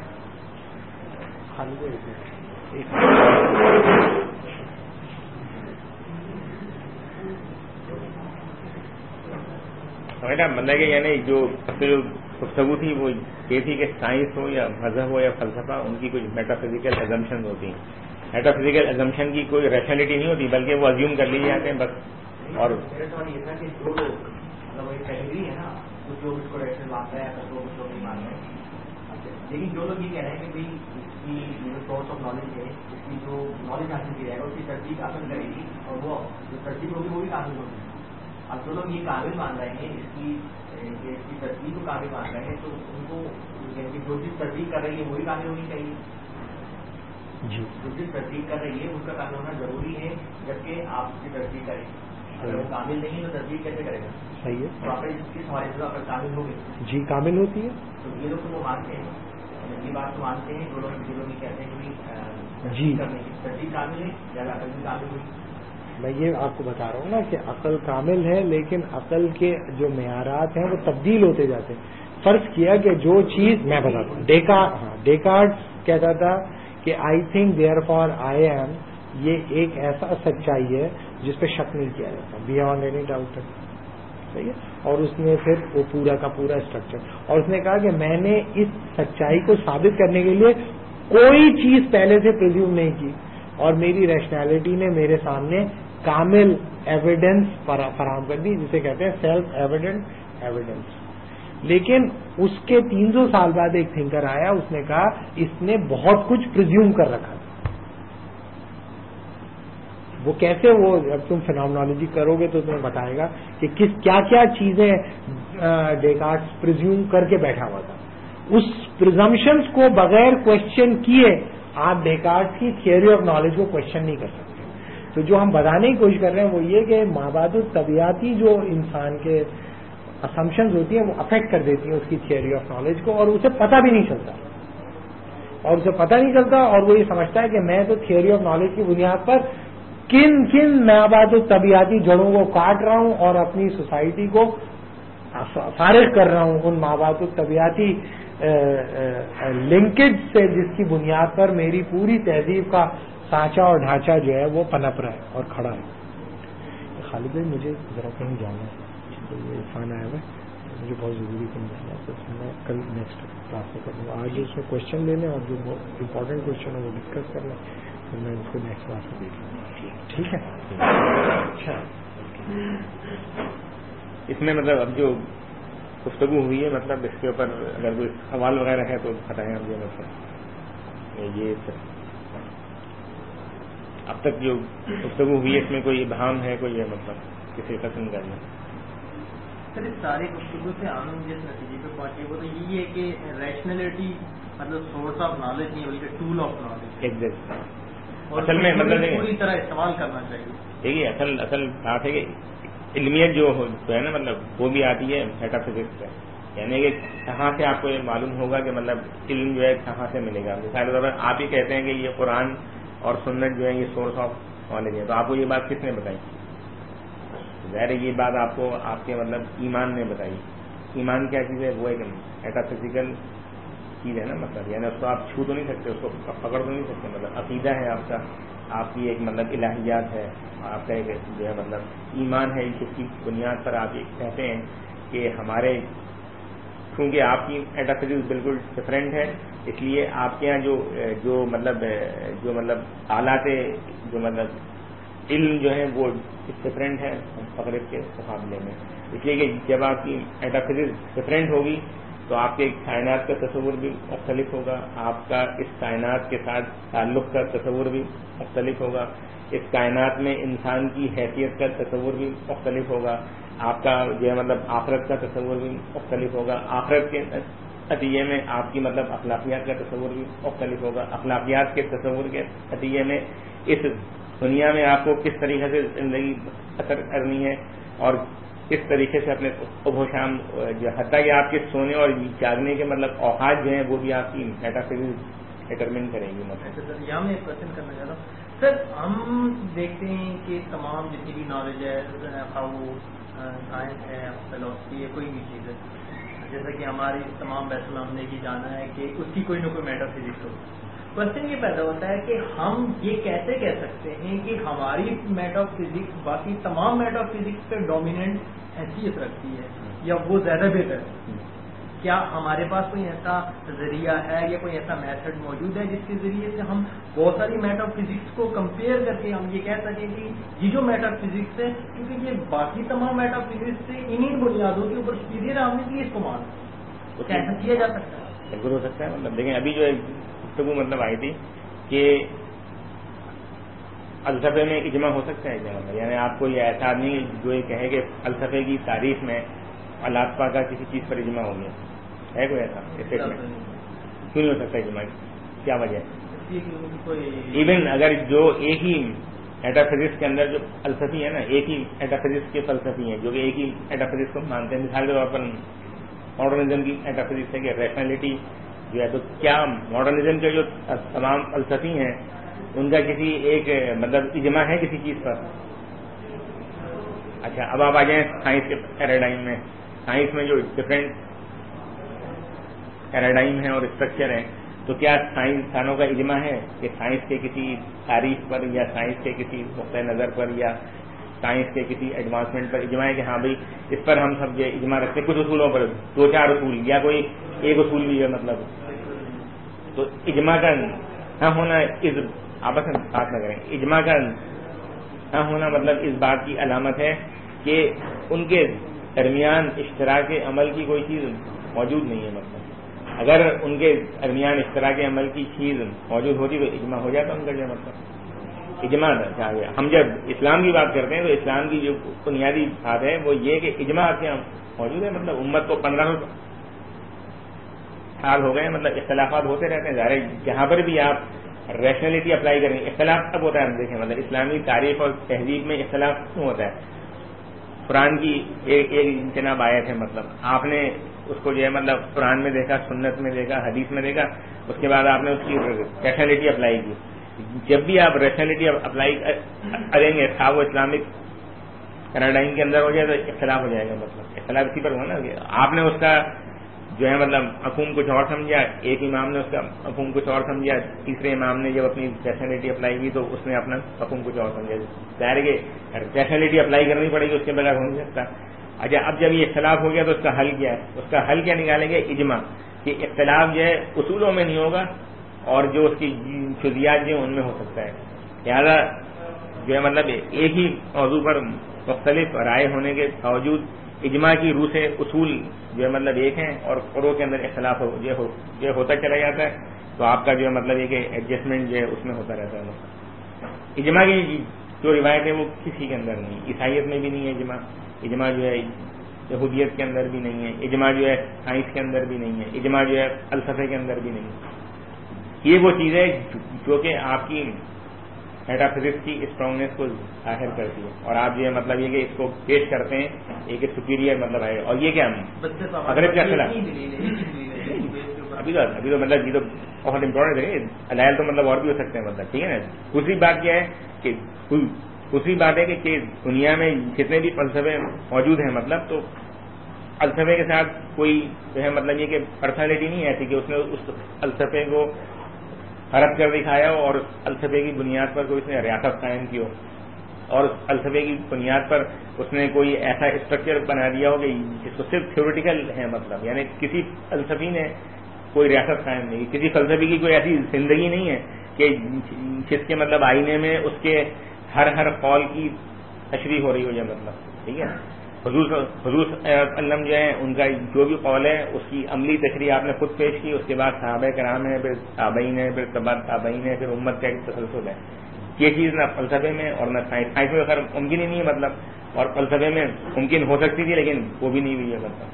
مطلب کہ یعنی جو گفتگو تھی وہ یہ تھی کہ سائنس ہو یا مذہب ہو یا فلسفہ, ان کی کچھ میٹافزیکل ایزمپشن ہوتی ہیں. میٹافزیکل ایزمپشن کی کوئی ریشنلٹی نہیں ہوتی بلکہ وہ ازیوم کر لی جاتے ہیں بس. اور میرا سوال یہ تھا کہ جو مطلب ایک کیٹیگری ہے نا, کچھ لوگ اس کو ریشنل مانتا ہے, کچھ لوگ نہیں مان رہے ہیں. لیکن جو لوگ یہ کہہ رہے ہیں کہ بھائی اس کی جو سورس آف نالج ہے, اس کی جو نالج حاصل کی جائے گا اس کی تصدیق حاصل کرے گی, اور وہ جو تصدیق ہوگی وہ بھی کامل ہوگی. اب جو لوگ یہ قابل مان رہے ہیں اس کی تصدیق کو قابل مان رہے ہیں, تو ان کو یعنی جو چیز تصدیق کر رہی ہے وہی قابل ہونی چاہیے. جو چیز تصدیق کر رہی ہے اس کا قابل ہونا ضروری ہے, جبکہ آپ اس کی تصدیق کریں. اگر وہ کامل نہیں ہے تو تصدیق کیسے کرے گا؟ صحیح ہے. تو آپ کس حوالے سے آپ کامل ہوگی؟ جی کامل ہوتی ہے. تو یہ لوگ تو وہ مانتے ہیں, یہ بات تو مانتے ہیں. جو لوگ یہ کہتے ہیں کہ جی کرنے کی تصدیق کامل ہے یا عقل بھی کامل ہوئی. میں یہ آپ کو بتا رہا ہوں نا کہ عقل کامل ہے, لیکن عقل کے جو معیارات ہیں وہ تبدیل ہوتے جاتے ہیں. فرض کیا کہ جو چیز میں بتاتا ہوں, ڈیکارڈ کہتا تھا کہ I think therefore I am, یہ ایک ایسا سچائی ہے جس پہ شک نہیں کیا جاتا بیانڈ اینی ڈاؤٹ. صحیح ہے. اور اس نے پھر وہ پورا کا پورا اسٹرکچر, اور اس نے کہا کہ میں نے اس سچائی کو ثابت کرنے کے لیے کوئی چیز پہلے سے پریزیوم نہیں کی, اور میری ریشنالٹی نے میرے سامنے کامل ایویڈنس فراہم کر دی, جسے کہتے ہیں سیلف ایویڈنٹ ایویڈنس. لیکن اس کے 300 سال بعد ایک تھنکر آیا, اس نے کہا اس نے بہت کچھ پریزیوم کر رکھا تھا. وہ کیسے, وہ جب تم فینومنالوجی کرو گے تو تمہیں بتائے گا کہ کیا کیا چیزیں ڈیکارڈ پریزیوم کر کے بیٹھا ہوا تھا. اس پرزمپشنز کو بغیر کوشچن کیے آپ ڈیکارڈ کی تھیوری آف نالج کو کوشچن نہیں کر سکتے. تو جو ہم بتانے کی کوشش کر رہے ہیں وہ یہ کہ مابعد الطبیعتی جو انسان کے اسمپشنز ہوتی ہیں وہ افیکٹ کر دیتی ہیں اس کی تھیوری آف نالج کو, اور اسے پتہ بھی نہیں چلتا, اور وہ یہ سمجھتا ہے کہ میں تو تھیوری آف نالج کی بنیاد پر کن مابعد الطبیعتی جڑوں کو کاٹ رہا ہوں اور اپنی سوسائٹی کو فارغ کر رہا ہوں ان مابعد الطبیعتی لنکیج سے جس کی بنیاد پر میری پوری تہذیب کا سانچہ اور ڈھانچہ جو ہے وہ پنپ رہا ہے اور کھڑا ہے. خالد بھائی مجھے ذرا کہیں جانا ہے, یہ فون آیا ہوا ہے. مجھے بہت ضروری کوئی مسئلہ ہے، تو میں کل نیکسٹ کلاس میں کروں گا. آج اس میں کوشچن لے لیں اور جو امپورٹنٹ کوشچن ہے وہ ڈسکس کر لیں، پھر میں اس کو نیکسٹ کلاس میں دیکھ لوں گا. ٹھیک ہے. اچھا اس میں مطلب اب جو گفتگو ہوئی ہے مطلب اس کے اوپر اگر کوئی سوال وغیرہ ہے تو بتائیں. اب یہ مطلب یہ اب تک جو گفتگو ہوئی ہے اس میں کوئی ابہام ہے، کوئی مطلب کسی قسم کا نہیں. سر اس ساری گفتگو سے ہم جس نتیجے پہ پہنچے وہ تو یہی ہے کہ ریشنلٹی مطلب سورس آف نالج نہیں بلکہ ٹول آف نالج. ایگزیکٹ. اور اصل میں مطلب پوری طرح استعمال کرنا چاہیے. دیکھیے اصل بات ہے کہ علمیت جو ہے نا مطلب وہ بھی آتی ہے میٹا فزکس سے، یعنی کہ کہاں سے آپ کو یہ معلوم ہوگا کہ مطلب علم جو ہے کہاں سے ملے گا. مثال کے طور پر آپ ہی کہتے ہیں کہ یہ قرآن اور سنت جو ہے یہ سورس آف نالج ہے، تو آپ کو یہ بات کس نے بتائی؟ ظاہر ہے یہ بات آپ کو آپ کے مطلب ایمان نے بتائی. ایمان کیا چیز ہے؟ وہ ایک میٹا فزیکل چیز ہے نا مطلب، یعنی اس کو آپ چھو تو نہیں سکتے، اس کو پکڑ تو نہیں سکتے. مطلب عقیدہ ہے آپ کا، آپ کی ایک مطلب الہیات ہے، آپ کا ایک جو ہے مطلب ایمان ہے، جس کی بنیاد پر آپ یہ کہتے ہیں کہ ہمارے کیونکہ آپ کی میٹا فزکس بالکل ڈفرینٹ ہے، اس لیے آپ کے یہاں جو مطلب آلات جو مطلب علم جو ہے وہ ڈفرینٹ ہے مغرب کے مقابلے میں. اس لیے کہ جب آپ کی میٹا فزکس ڈفرینٹ ہوگی تو آپ کے کائنات کا تصور بھی مختلف ہوگا، آپ کا اس کائنات کے ساتھ تعلق کا تصور بھی مختلف ہوگا، اس کائنات میں انسان کی حیثیت کا تصور بھی مختلف ہوگا، آپ کا جو ہے مطلب آخرت کا تصور بھی مختلف ہوگا، آخرت کے نتیجے میں آپ کی مطلب اخلاقیات کا تصور بھی مختلف ہوگا، اخلاقیات کے تصور کے نتیجے میں اس دنیا میں آپ کو کس طریقے سے زندگی بسر کرنی ہے اور کس طریقے سے اپنے صبح و شام جو حتیٰ کہ آپ کے سونے اور جاگنے کے مطلب اوقات جو ہیں وہ بھی آپ کی میٹا فزکس ڈٹرمن کریں گی. سر یہاں میں ایک کوشچن کرنا چاہتا ہوں. سر ہم دیکھتے ہیں کہ تمام جتنی بھی نالج ہے، وہ سائنس ہے، فلاسفی ہے، کوئی بھی چیز ہے، جیسا کہ ہماری تمام بیت العلم نے کی جانا ہے کہ اس کی کوئی نہ کوئی میٹا فزکس ہو. کوشچن یہ پیدا ہوتا ہے کہ ہم یہ کیسے کہہ سکتے ہیں کہ ہماری میٹا فزکس باقی تمام میٹا فزکس پہ ڈومیننٹ حیثیت رکھتی ہے یا وہ زیادہ بہتر ہے؟ کیا ہمارے پاس کوئی ایسا ذریعہ ہے یا کوئی ایسا میتھڈ موجود ہے جس کے ذریعے سے ہم بہت ساری میٹا فزکس کو کمپیئر کر کے ہم یہ کہہ سکیں کہ یہ جو میٹا فزکس ہے، کیونکہ یہ باقی تمام میٹا فزکس سے انہیں بنیادوں کے اوپر سپیریئر ہم نے استعمال کیا ایسا کیا جا سکتا ہے؟ بالکل ہو سکتا ہے. مطلب دیکھیں ابھی جو گفتگو مطلب آئی تھی کہ فلسفے میں اجماع ہو سکتا ہے کیا؟ یعنی آپ کو یہ ایسا آدمی جو یہ کہے کہ فلسفے کی تاریخ میں اللہ پاک کا کسی چیز پر اجماع ہو گیا ہے، کوئی ایسا اسٹیٹمنٹ کیوں نہیں ہو سکتا اجماع؟ کیا وجہ ہے؟ ایون اگر جو ایک ہی میٹا فزکس کے اندر جو فلسفی ہے نا، ایک ہی میٹا فزکس کے فلسفی ہیں جو کہ ایک ہی میٹا فزکس کو مانتے ہیں. مثال کے طور پر ماڈرنزم کی میٹا فزکس ہے کہ ریشنلٹی جو ہے، تو کیا ماڈرنزم کے جو تمام فلسفی ہیں ان کا کسی ایک مطلب اجماع ہے کسی چیز پر؟ اچھا اب آپ آ جائیں سائنس کے پیراڈائم میں. سائنس میں جو ڈفرینٹ پیراڈائم ہے اور اسٹرکچر ہے، تو کیا سائنسدانوں کا اجماع ہے کہ سائنس کے کسی تعریف پر یا سائنس کے کسی نقطۂ نظر پر یا سائنس کے کسی ایڈوانسمنٹ پر اجماع ہے کہ ہاں بھائی اس پر ہم سب یہ اجماع رکھتے ہیں کچھ اصولوں پر، 2-4 اصول یا کوئی ایک اصول بھی ہے مطلب؟ تو اجماع کا نہ ہونا آپس میں بات نہ کریں. اجماع کا نہ ہونا مطلب اس بات کی علامت ہے کہ ان کے درمیان اشتراک عمل کی کوئی چیز موجود نہیں ہے. مطلب اگر ان کے درمیان اشتراک عمل کی چیز موجود ہوتی تو اجماع ہو جاتا ان کا. جو مطلب اجماع چاہیے. ہم جب اسلام کی بات کرتے ہیں تو اسلام کی جو بنیادی بات ہے وہ یہ کہ اجماع آپ کے یہاں موجود ہے. مطلب امت کو 1500 سال ہو گئے، مطلب اختلافات ہوتے رہتے ہیں. ظاہر جہاں پر بھی آپ ریشنلٹی اپلائی کریں گے اختلاف تب ہوتا ہے. ہم دیکھیں مطلب اسلامی تاریخ اور تہذیب میں اختلاف کیوں ہوتا ہے؟ قرآن کی ایک جناب آیت ہے، مطلب آپ نے اس کو جو ہے مطلب قرآن میں دیکھا، سنت میں دیکھا، حدیث میں دیکھا، اس کے بعد آپ نے اس کی ریشنلٹی اپلائی کی. جب بھی آپ ریشنلٹی اپلائی کریں گے خواہ وہ اسلامک پیراڈائم کے اندر ہو جائے تو اختلاف ہو جائے گا. مطلب اختلاف اسی پر ہوا نا کہ آپ نے اس کا جو ہے مطلب مفہوم کچھ اور سمجھا، ایک امام نے اس کا مفہوم کچھ اور سمجھا، تیسرے امام نے جب اپنی ریشنلٹی اپلائی کی تو اس نے اپنا مفہوم کچھ اور سمجھا. ظاہر ہے کہ ریشنلٹی اپلائی کرنی پڑے گی، اس کے بغیر ہو نہیں سکتا. اچھا اب جب یہ اختلاف ہو گیا تو اس کا حل کیا ہے؟ اس کا حل کیا نکالیں گے؟ اجماع. کہ اختلاف جو ہے اصولوں میں نہیں ہوگا اور جو اس کی جزیات جو ان میں ہو سکتا ہے. لہٰذا جو ہے مطلب ایک ہی موضوع پر مختلف رائے ہونے کے باوجود اجماع کی روح سے اصول جو ہے مطلب ایک ہیں اور فروع کے اندر اختلاف جو ہوتا چلا جاتا ہے تو آپ کا جو ہے مطلب یہ کہ ایڈجسٹمنٹ جو ہے اس میں ہوتا رہتا ہے. اجماع کی جو روایت ہے وہ کسی کے اندر نہیں، عیسائیت میں بھی نہیں ہے اجماع. اجماع جو ہے یہودیت کے اندر بھی نہیں ہے. اجماع جو ہے سائنس کے اندر بھی نہیں ہے. اجماع جو ہے فلسفے کے اندر بھی نہیں ہے. یہ وہ چیز ہے جو کہ آپ کی میٹا فزکس کی اسٹرانگنیس کو ظاہر کرتی ہے اور آپ جو ہے مطلب یہ کہ اس کو پیش کرتے ہیں ایک سپیریئر مطلب ہے. اور یہ کیا مغرب کا خلاف ابھی تو مطلب یہ تو بہت امپورٹنٹ ہے. دلائل تو مطلب اور بھی ہو سکتے ہیں مطلب ٹھیک ہے نا. دوسری بات کیا ہے کہ دوسری بات ہے کہ دنیا میں جتنے بھی فلسفے موجود ہیں مطلب تو فلسفے کے ساتھ کوئی جو ہے مطلب یہ کہ پرسنالٹی نہیں ایسی کہ اس نے اس فلسفے کو حرف کر دکھایا ہو اور فلسفے کی بنیاد پر کوئی اس نے ریاست قائم کی ہو اور اس فلسفے کی بنیاد پر اس نے کوئی ایسا اسٹرکچر بنا دیا ہو کہ جس کو صرف تھیوریٹیکل ہے مطلب. یعنی کسی فلسفی نے کوئی ریاست قائم نہیں کی. کسی فلسفی کی کوئی ایسی زندگی نہیں ہے کہ جس کے مطلب آئینے میں اس کے ہر قول کی تشریح ہو رہی ہو جائے مطلب ٹھیک ہے. حضور علم جو ہے ان کا جو بھی قول ہے اس کی عملی تشریح آپ نے خود پیش کی. اس کے بعد صحابہ کرام ہے، پھر تابعین ہے، پھر تبع تابعین ہے، پھر امت کا ایک تسلسل ہے. یہ چیز نہ فلسفے میں اور نہ سائنس میں خیر ممکن ہی نہیں ہے مطلب. اور فلسفے میں ممکن ہو سکتی تھی لیکن وہ بھی نہیں ہوئی ہے مطلب.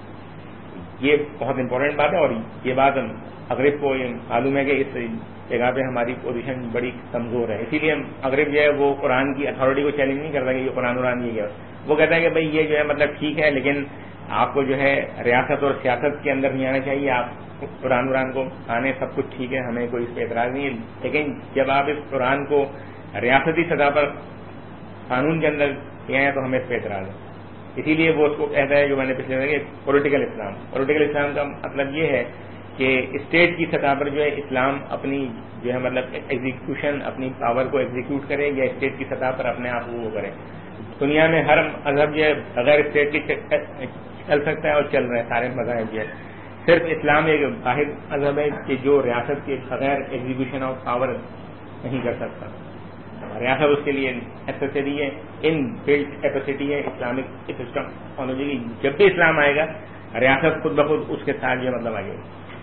یہ بہت امپورٹنٹ بات ہے اور یہ بات مغرب کو یہ معلوم ہے کہ اس جگہ پہ ہماری پوزیشن بڑی کمزور ہے. اسی لیے مغرب جو ہے وہ قرآن کی اتھارٹی کو چیلنج نہیں کرتا کہ یہ قرآن یہ کیا. وہ کہتا ہے کہ بھائی یہ جو ہے مطلب ٹھیک ہے لیکن آپ کو جو ہے ریاست اور سیاست کے اندر نہیں آنا چاہیے. آپ قرآن کو آنے سب کچھ ٹھیک ہے، ہمیں کوئی اس پہ اعتراض نہیں ہے، لیکن جب آپ اس قرآن کو ریاستی سطح پر قانون کے اندر لے آئے تو ہمیں اس پہ اعتراض ہے. اسی لیے وہ اس کو کہتا ہے جو میں نے پچھلے کہ پولیٹیکل اسلام. پولیٹیکل اسلام کا مطلب یہ ہے کہ اسٹیٹ کی سطح پر جو ہے اسلام اپنی جو ہے مطلب ایگزیکیوشن اپنی پاور کو ایگزیکیوٹ کرے یا اسٹیٹ کی سطح پر اپنے آپ کو وہ کرے. دنیا میں ہر مذہب جو ہے بغیر اسٹیٹ کے چل سکتا ہے اور چل رہا ہے. سارے مذاہب جو ہے صرف اسلام ایک واحد مذہب ہے کہ جو ریاست کے بغیر ایگزیکیوشن آف پاور نہیں کر سکتا. ریاست اس کے لیے نیسیسری ہے، ان بلڈ کیپیسٹی ہے اسلامک ٹیکنالوجی کی. جب بھی اسلام آئے گا ریاست خود بخود اس کے ساتھ جو مطلب آگے.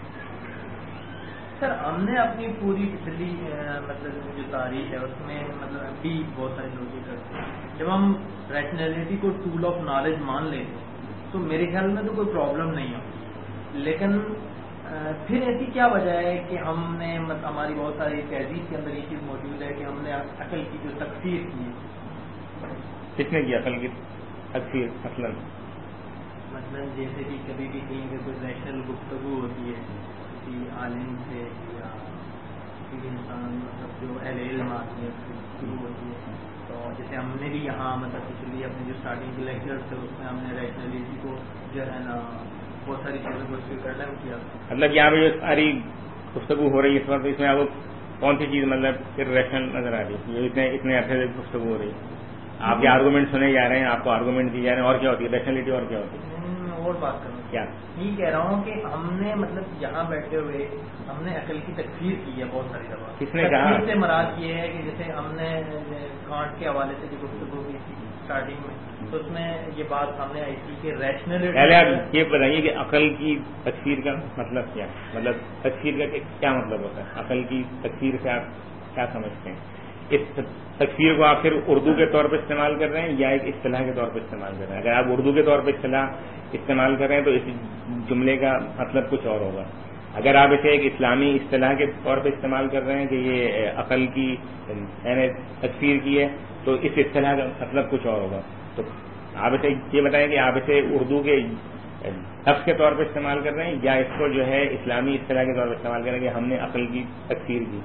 سر ہم نے اپنی پوری پچھلی مطلب جو تاریخ ہے اس میں مطلب ابھی بہت سارے لوگ یہ کرتے ہیں جب ہم ریشنلٹی کو ٹول آف نالج مان لیتے ہیں تو میرے خیال میں تو کوئی پرابلم نہیں ہوتی. لیکن پھر ایسی کیا وجہ ہے کہ ہم نے ہماری بہت ساری تہذیب کے اندر یہ چیز موجود ہے کہ ہم نے عقل کی جو تکفیر کی ہے. کس نے کی عقل کی تکفیر؟ مثلاً جیسے کہ کبھی بھی کہیں پہ کوئی نیشنل گفتگو ہوتی ہے کسی عالم سے یا کسی انسان مطلب جو اہل علم آتی ہے گفتگو ہوتی ہے تو جیسے ہم نے بھی یہاں مطلب پچھلی اپنے جو اسٹارٹنگ کے لیکچرس تھے اس میں ہم نے ریشنلٹی کو جو ہے نا بہت ساری چیزوں کو اسپیکر ڈاؤن کیا. مطلب یہاں پہ جو ساری گفتگو ہو رہی ہے اس وقت اس میں آپ کو کون سی چیز مطلب پھر ریشنل نظر آ رہی ہے؟ اتنے عرصے سے گفتگو ہو رہی ہے، آپ کے آرگومنٹ سنے جا رہے ہیں، آپ کو آرگومنٹ دی جا رہے ہیں، اور کیا ہوتی ہے ریشنلٹی؟ اور کیا ہوتی ہے؟ اور بات کروں کیا یہ کہہ رہا ہوں کہ ہم نے مطلب یہاں بیٹھے ہوئے ہم نے عقل کی تکفیر کی ہے بہت ساری دفعہ. کس نے کہا؟ تکفیر سے مراد یہ ہے کہ جیسے ہم نے کانٹ کے حوالے سے جو گفتگو کی تھی اسٹارٹنگ میں تو اس میں یہ بات سامنے آئی تھی کہ ریشنلٹی. پہلے آپ یہ بتائیے کہ عقل کی تکفیر کا مطلب کیا ہے؟ مطلب تکفیر کا کیا مطلب ہوتا ہے؟ عقل کی تکفیر سے آپ کیا سمجھتے ہیں؟ اس تکفیر کو آپ صرف اردو کے طور پہ استعمال کر رہے ہیں یا ایک اصطلاح کے طور پہ استعمال کر رہے ہیں؟ اگر آپ اردو کے طور پہ اصطلاح استعمال کر رہے ہیں تو اس جملے کا مطلب کچھ اور ہوگا. اگر آپ اسے ایک اسلامی اصطلاح کے طور پہ استعمال کر رہے ہیں کہ یہ عقل کی یعنی تکفیر کی ہے تو اس اصطلاح کا مطلب کچھ اور ہوگا. تو آپ اسے یہ بتائیں کہ آپ اسے اردو کے لفظ کے طور پہ استعمال کر رہے ہیں یا اس کو جو ہے اسلامی اصطلاح کے طور پہ استعمال کر رہے ہیں کہ ہم نے عقل کی تکفیر کی.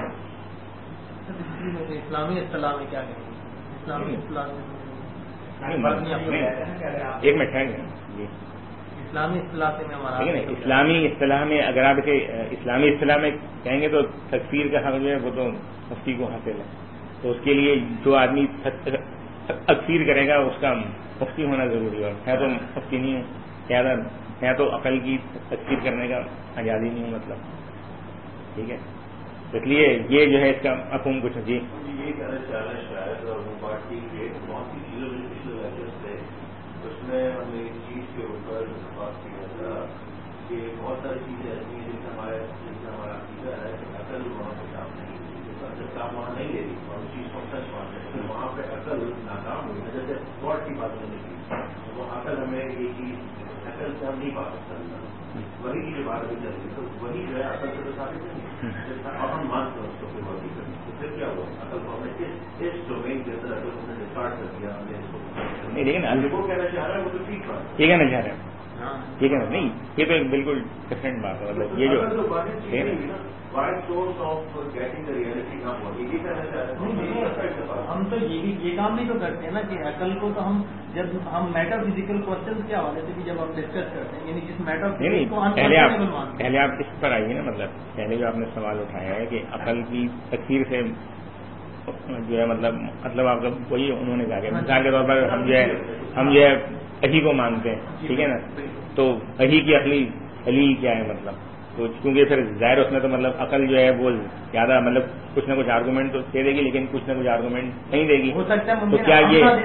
اسلامی اصطلاح میں کیا کہیں گے؟ اسلامی اصطلاح ایک منٹ ہے جی. اسلامی اصطلاح سے میں ہمارا اسلامی اصطلاح میں اگر آپ اسے اسلامی اصطلاح میں کہیں گے تو تکفیر کا حق جو ہے وہ تو مفتی کو حاصل ہے. تو اس کے لیے جو آدمی تکفیر کرے گا اس کا مفتی ہونا ضروری ہے تو مفتی نہیں ہوں، زیادہ ہے تو عقل کی تکفیر کرنے کا آزادی نہیں ہوں مطلب. ٹھیک ہے، اس لیے یہ جو ہے اس کا مفہوم کچھ جی یہی کہنا چاہ رہے ہیں شاید، اور وہ بات ٹھیک ہے. بہت سی چیزوں میں پچھلے لیکچرز تھے اس میں ہم نے ایک چیز کے اوپر بات کیا تھا کہ بہت ساری چیزیں ایسی ہیں جن سے ہمارا عقیدہ ہے کہ عقل وہاں پہ کام نہیں ہوتی، عقل کام وہاں نہیں لے رہی اور اس چیز کو سچ مانتے ہیں کہ وہاں پہ عقل ناکام ہوئی ہے. جیسے گاڈ کی بات نہیں کی، وہ عقل ہمیں یہ چیز عقل سے ہم نہیں پا سکتا، وہی کی جو بات بھی چل رہی ہے تو وہی جو ہے عقل سے تو ثابت نہیں ہے اور ہم مانتے ہیں اس کو پھر وہی کریں تو پھر کیا ہوا؟ عقل کو ہم نے اس ڈومین کے اندر عقل کو ہم نے ڈسکارڈ کر دیا، ہم نے اس کو نہیں. لیکن وہ کہنا چاہ رہا ہے وہ تو ٹھیک بات یہ کہنا چاہ رہے ہیں ٹھیک ہے نا، نہیں یہ تو ایک بالکل ڈفرینٹ بات ہے. مطلب یہ جو ہم تو یہ کام بھی تو کرتے ہیں نا کہ عقل کو تو ہم جب ہم میٹر فزیکل کوشچن کے حوالے سے بھی جب ہم ڈسکس کرتے ہیں، یعنی جس میٹر پہلے آپ اس پر آئیے نا. مطلب پہلے جو آپ نے سوال اٹھایا ہے کہ عقل کی تکفیر سے جو ہے مطلب آپ کا وہی انہوں نے کہا کہ مثال کے طور پر ہم جو ہے اہی کو مانتے ہیں، ٹھیک ہے نا، تو اہی کی علی کیا ہے مطلب. تو کیونکہ پھر ظاہر اس میں تو مطلب عقل جو ہے وہ زیادہ مطلب کچھ نہ کچھ آرگومنٹ تو دے دے گی لیکن کچھ نہ کچھ آرگومنٹ نہیں دے گی. تو کیا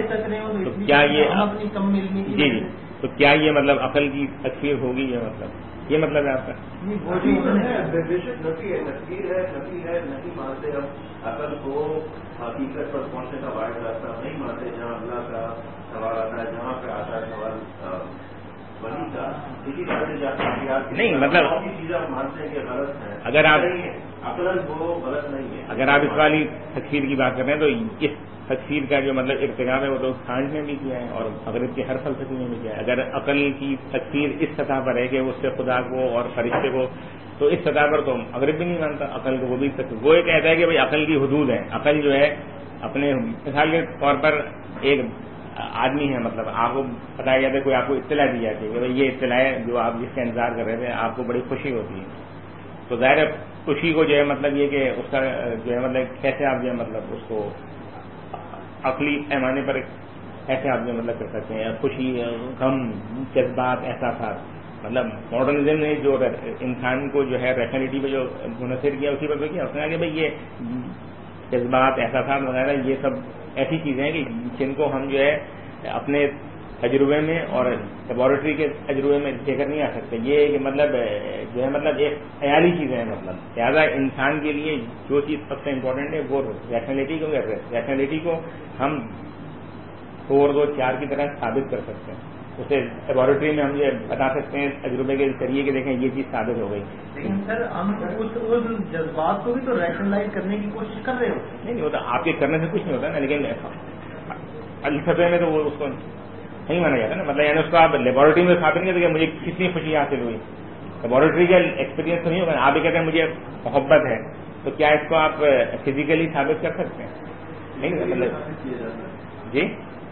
یہ تو کیا یہ مطلب عقل کی تکفیر ہوگی؟ یہ مطلب یہ مطلب ہے آپ کا نہیں مانتے ہم عقل کو حقیقت پر پہنچنے کا واحد راستہ نہیں مانتے. جہاں اللہ کا سوال آتا ہے، جہاں پہ آتا ہے سوال ولی کا، اسی طرح نہیں مطلب چیزیں ہم مانتے ہیں کہ غلط ہے. اگر آپ عقل وہ غلط نہیں ہے. اگر آپ اس والی تکفیر کی بات کر رہے ہیں تو اس تکفیر کا جو مطلب ارتکاب ہے وہ تو سائنس نے بھی کیا ہے اور مغرب کے ہر فلسفے میں بھی کیا ہے. اگر عقل کی تکفیر اس سطح پر ہے کہ اس سے خدا کو اور فرشتے کو، تو اس سطح پر تو مغرب بھی نہیں مانتا عقل کو. وہ یہ کہتا ہے کہ بھائی عقل کی حدود ہے. عقل جو ہے اپنے مثال کے طور پر ایک آدمی ہے، مطلب آپ کو بتایا جاتا ہے، کوئی آپ کو اطلاع دی جاتی ہے کہ بھائی یہ اطلاع ہے جو آپ جس کا انتظار کر رہے تھے، آپ کو بڑی خوشی ہوتی ہے. تو ظاہر خوشی کو جو ہے مطلب یہ کہ اس کا جو ہے مطلب کیسے آپ جو ہے مطلب اس کو عقلی پیمانے پر ایسے آپ جو مطلب کر سکتے ہیں. خوشی، غم، جذبات، احساسات، مطلب ماڈرنزم نے جو انسان کو جو ہے ریشنلٹی پہ جو منحصر کیا اسی پر کیا اس نے کہا کہ بھائی یہ جذبات، احساسات وغیرہ یہ سب ایسی چیزیں ہیں کہ جن کو ہم جو ہے اپنے تجربے میں اور لیبارٹری کے تجربے میں لے کر نہیں آ سکتے. یہ کہ مطلب جو ہے مطلب ایک خیالی چیزیں ہیں. مطلب لہٰذا انسان کے لیے جو چیز سب سے امپورٹنٹ ہے وہ ریشنلٹی کو کہتے ہیں. ریشنلٹی کو ہم 4 2 4 کی طرح ثابت کر سکتے ہیں. اسے لیبارٹری میں ہم یہ بتا سکتے ہیں تجربے کے ذریعے کہ دیکھیں یہ چیز ثابت ہو گئی. لیکن سر ہم اس جذبات کو بھی تو ریشنلائز کرنے کی کوشش کر رہے ہوتے ہیں. نہیں ہوتا، آپ کے کرنے سے کچھ نہیں ہوتا نا، لیکن فلسفے میں تو وہ اس کو نہیں مانا جاتا نا. مطلب یعنی اس کو آپ لیبارٹری میں ثابت نہیں کرتے کہ مجھے کتنی خوشی حاصل ہوئی. لیبارٹری کا ایکسپیرینس تو نہیں ہوگا. آپ یہ کہتے ہیں مجھے محبت ہے، تو کیا اس کو آپ فزیکلی ثابت کر سکتے ہیں؟ نہیں مطلب جی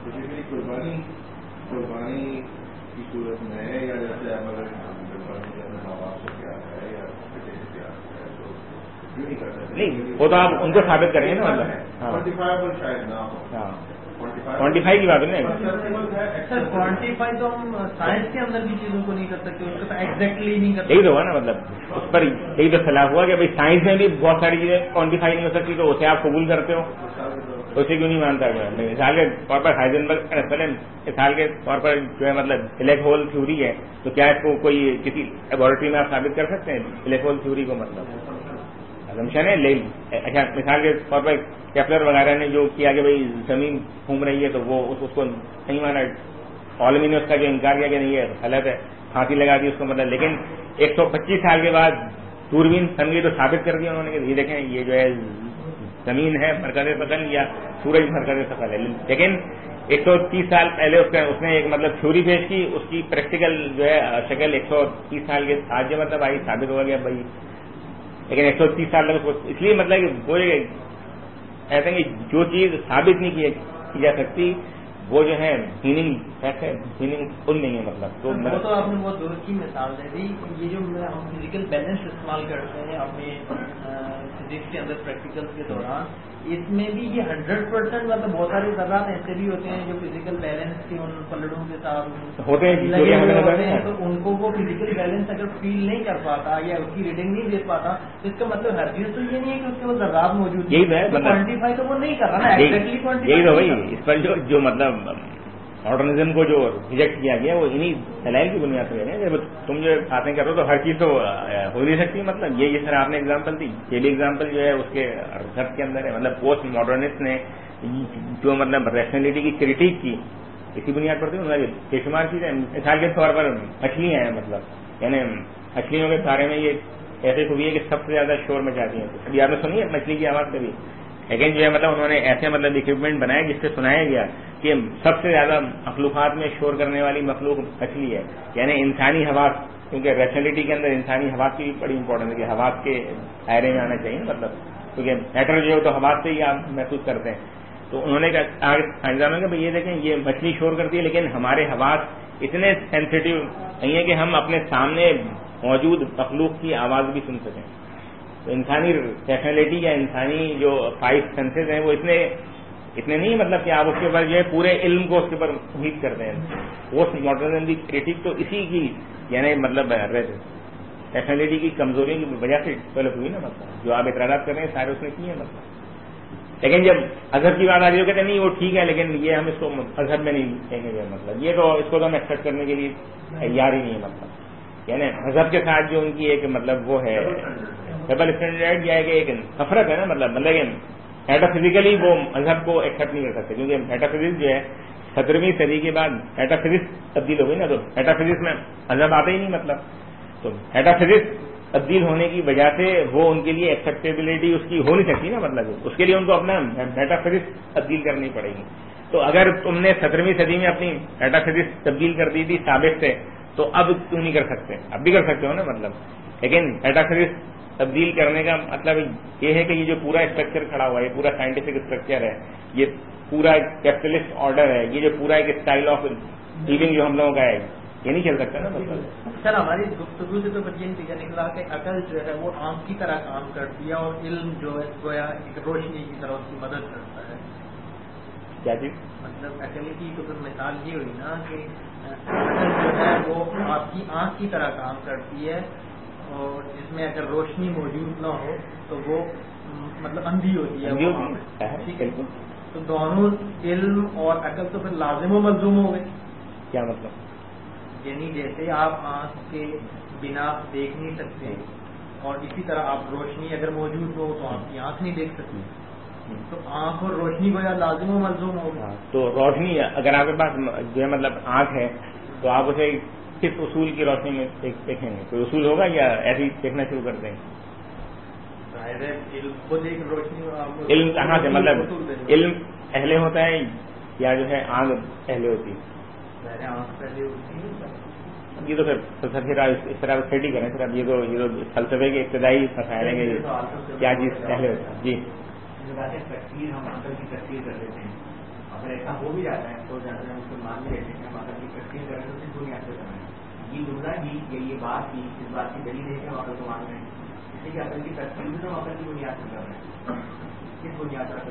قربانی کی صورت میں یا جیسے اگر ماں باپ سے پیار ہے یا بیٹے سے پیار ہے تو کیوں نہیں کر سکتے؟ نہیں وہ تو آپ ان کو ثابت کریں گے نا. مطلب کوانٹیفائبل شاید نہ ہو. کوانٹیفائی کی بات نہیں سر کوانٹیفائی تو ہم سائنس کے اندر بھی چیزوں کو نہیں کر سکتے، اس کو تو ایگزیکٹلی نہیں کر سکتے. یہی تو ہوا نا، مطلب اس پر یہی تو خلاف ہوا کہ بھائی سائنس میں بھی بہت ساری چیزیں کوانٹیفائی نہیں ہو سکتی، تو اسے آپ قبول کرتے ہو، اسے کیوں نہیں مانتا ہے؟ مثال کے طور پر ہائزنبرگ مثال کے طور پر جو ہے مطلب بلیک ہول تھیوری ہے، تو کیا اس کو کوئی کسی لیبارٹری میں آپ ثابت کر سکتے ہیں بلیک ہول تھیوری کو؟ مطلب اسمپشن ہے. اچھا مثال کے طور پر کیپلر وغیرہ نے جو کیا کہ بھائی زمین گھوم رہی ہے تو وہ اس کو نہیں مانا. عالمی نے اس کا جو انکار کیا کہ نہیں ہے غلط ہے، پھانسی لگا دی اس کو. مطلب لیکن 125 سال کے بعد دوربین سمجھی تو ثابت کر دیا انہوں نے کہ یہ دیکھیں یہ جو ہے زمین ہے مرکز ثقل یا سورج مرکز ثقل ہے. لیکن 130 سال پہلے اس نے ایک مطلب تھیوری پیش کی، اس کی پریکٹیکل جو ہے شکل 130 سال کے بعد جو مطلب آئی ثابت ہو گیا بھائی. لیکن 130 سال تک اس لیے مطلب کہ وہ کہتے ہیں کہ جو چیز ثابت نہیں کی جا سکتی وہ جو ہے میننگ فل نہیں ہے. مطلب وہ تو آپ نے بہت دور کی مثال دے دی. یہ جو ہم فزیکل بیلنس استعمال کرتے ہیں اپنے فزکس کے اندر پریکٹیکل کے دوران، اس میں بھی یہ 100% مطلب بہت سارے ذرات ایسے بھی ہوتے ہیں جو فزیکل بیلنس کے ان پلڑوں کے ساتھ ہوتے ہیں لگے ہوئے ہوتے ہیں، تو ان کو وہ فزیکل بیلنس اگر فیل نہیں کر پاتا یا اس کی ریڈنگ نہیں دے پاتا تو اس کا مطلب ہر چیز تو یہ نہیں ہے کہ اس کے وہ ذرات موجود ہیں، کوانٹیفائی تو وہ نہیں کر رہا نا ایگزیکٹلی کوانٹیفائی. یہی تو بھائی اس پر جو مطلب ماڈرنزم کو جو ریجیکٹ کیا گیا وہ انہی دلائل کی بنیاد پہ ہے. تم جو باتیں کر رہے ہو تو ہر چیز تو ہو نہیں سکتی. مطلب یہ جس طرح آپ نے اگزامپل دی، یہ بھی اگزامپل جو ہے اس کے ریسرچ کے اندر ہے. مطلب پوسٹ ماڈرنسٹ نے جو مطلب ریشنلٹی کی کریٹیک کی اسی بنیاد پر انہوں نے بے شمار چیزیں، مثال کے طور پر مچھلیاں ہیں. مطلب یعنی مچھلیوں کے بارے میں یہ ایسی خوبی ہے کہ سب سے زیادہ شور مچاتی ہیں. ابھی آپ نے سنی ہے مچھلی کی آواز کبھی؟ لیکن جو ہے مطلب انہوں نے ایسے مطلب اکوپمنٹ بنائے جس سے سنایا گیا کہ سب سے زیادہ مخلوقات میں شور کرنے والی مخلوق مچھلی ہے. یعنی انسانی حواس، کیونکہ ریشنلٹی کے اندر انسانی حواس کی بھی بڑی امپورٹنس ہے کہ حواس کے دائرے میں آنا چاہیے. مطلب کیونکہ میٹر جو ہے تو حواس سے ہی آپ محسوس کرتے ہیں. تو انہوں نے انجام کہ یہ دیکھیں یہ مچھلی شور کرتی ہے لیکن ہمارے حواس اتنے سینسیٹیو نہیں ہے کہ ہم اپنے سامنے موجود مخلوق کی آواز بھی سن سکیں. تو انسانی ریشنلٹی یا انسانی جو 5 سینسز ہیں وہ اتنے نہیں، مطلب کہ آپ اس کے اوپر جو ہے پورے علم کو اس کے اوپر محیط کرتے ہیں. پوسٹ ماڈرنزم کی کریٹک تو اسی کی یعنی مطلب ریشنلٹی کی کمزوریوں کی وجہ سے ڈیولپ ہوئی نا. مطلب جو آپ اعتراضات کر رہے ہیں سارے اس نے کیے ہیں. مطلب لیکن جب مذہب کی بات آ رہی ہے کہتے ہیں نہیں وہ ٹھیک ہے لیکن یہ ہم اس کو مذہب میں نہیں کہیں گے. مطلب یہ تو اس کو تو ہم ایکسپٹ کرنے کے لیے تیار ہی نہیں ہے. مطلب یعنی مذہب کے ساتھ جو ان کی ایک مطلب وہ ہے ڈبل اسٹینڈرڈ یا ایک نفرت ہے نا. مطلب میٹا فزیکلی وہ مذہب کو ایکسپٹ نہیں کر سکتے کیونکہ میٹا فزکس جو ہے 17ویں صدی کے بعد میٹا فزکس تبدیل ہو گئی نا. تو میٹا فزکس میں مذہب آتا ہی نہیں. مطلب تو میٹا فزکس تبدیل ہونے کی وجہ سے وہ ان کے لیے ایکسیپٹیبلٹی اس کی ہو نہیں سکتی نا. مطلب اس کے لیے ان کو اپنا میٹا فزکس تبدیل کرنی پڑے گی. تو اگر تم نے 17ویں صدی میں اپنی میٹا فزکس تبدیل کر دی تھی ثابت سے تو اب کیوں نہیں کر سکتے؟ اب بھی کر سکتے ہو نا. مطلب لیکن میٹا فزکس تبدیل کرنے کا مطلب یہ ہے کہ یہ جو پورا اسٹرکچر کھڑا ہوا ہے، یہ پورا سائنٹیفک اسٹرکچر ہے، یہ پورا کیپٹلسٹ آرڈر ہے، یہ جو پورا ایک اسٹائل آف لیونگ جو ہم لوگوں کا ہے یہ نہیں چل سکتا نا. مطلب سر ہماری گفتگو سے تو یہ نتیجہ نکلا کہ عقل جو ہے وہ آنکھ کی طرح کام کرتی ہے اور علم جو ہے گویا ایک روشنی کی طرح اس کی مدد کرتا ہے. کیا چیز؟ مطلب عقل کی تو پھر مثال یہ ہوئی نا کہ عقل جو ہے وہ آپ کی آنکھ کی طرح کام کرتی ہے اور جس میں اگر روشنی موجود نہ ہو تو وہ مطلب اندھی ہوتی ہے. ٹھیک ہے، تو دونوں علم اور عقل تو پھر لازم و ملزوم ہو گئے. کیا مطلب؟ یعنی جیسے آپ آنکھ کے بنا دیکھ نہیں سکتے اور اسی طرح آپ روشنی اگر موجود ہو تو آپ کی آنکھ نہیں دیکھ سکتی. تو آنکھ اور روشنی کو یا لازم و ملزوم ہوگا. تو روشنی اگر آپ کے پاس جو ہے مطلب آنکھ ہے تو آپ اسے کس اصول کی روشنی میں دیکھیں گے؟ کوئی اصول ہوگا یا ایسے ہی دیکھنا شروع کر دیں گے؟ علم کہاں سے؟ مطلب علم پہلے ہوتا ہے یا جو ہے آنکھ پہلے ہوتی ہے؟ آنکھ پہلے ہوتی ہے. یہ تو پھر اس طرح اسٹڈی کریں سر. اب یہ تو فلسفے کے ابتدائی مسائل ہیں کہ کیا چیز پہلے ہوتا ہے. جی تقسیم ہم عقل کی تقسیم کر دیتے ہیں، اگر ایسا ہو بھی جاتا ہے تو زیادہ مسلمان بھی رہتے ہیں ہم عقل کی تقسیم کریں تو کس بنیاد سے کریں؟ یہ جملہ کی یا یہ بات کی اس بات کی دلیل ہے کہ ہم عقل کو مان رہے ہیں. اسی لیے عقل کی تقسیم تو ہم عقل کی بنیاد سے کر رہے ہیں. کس بنیاد پر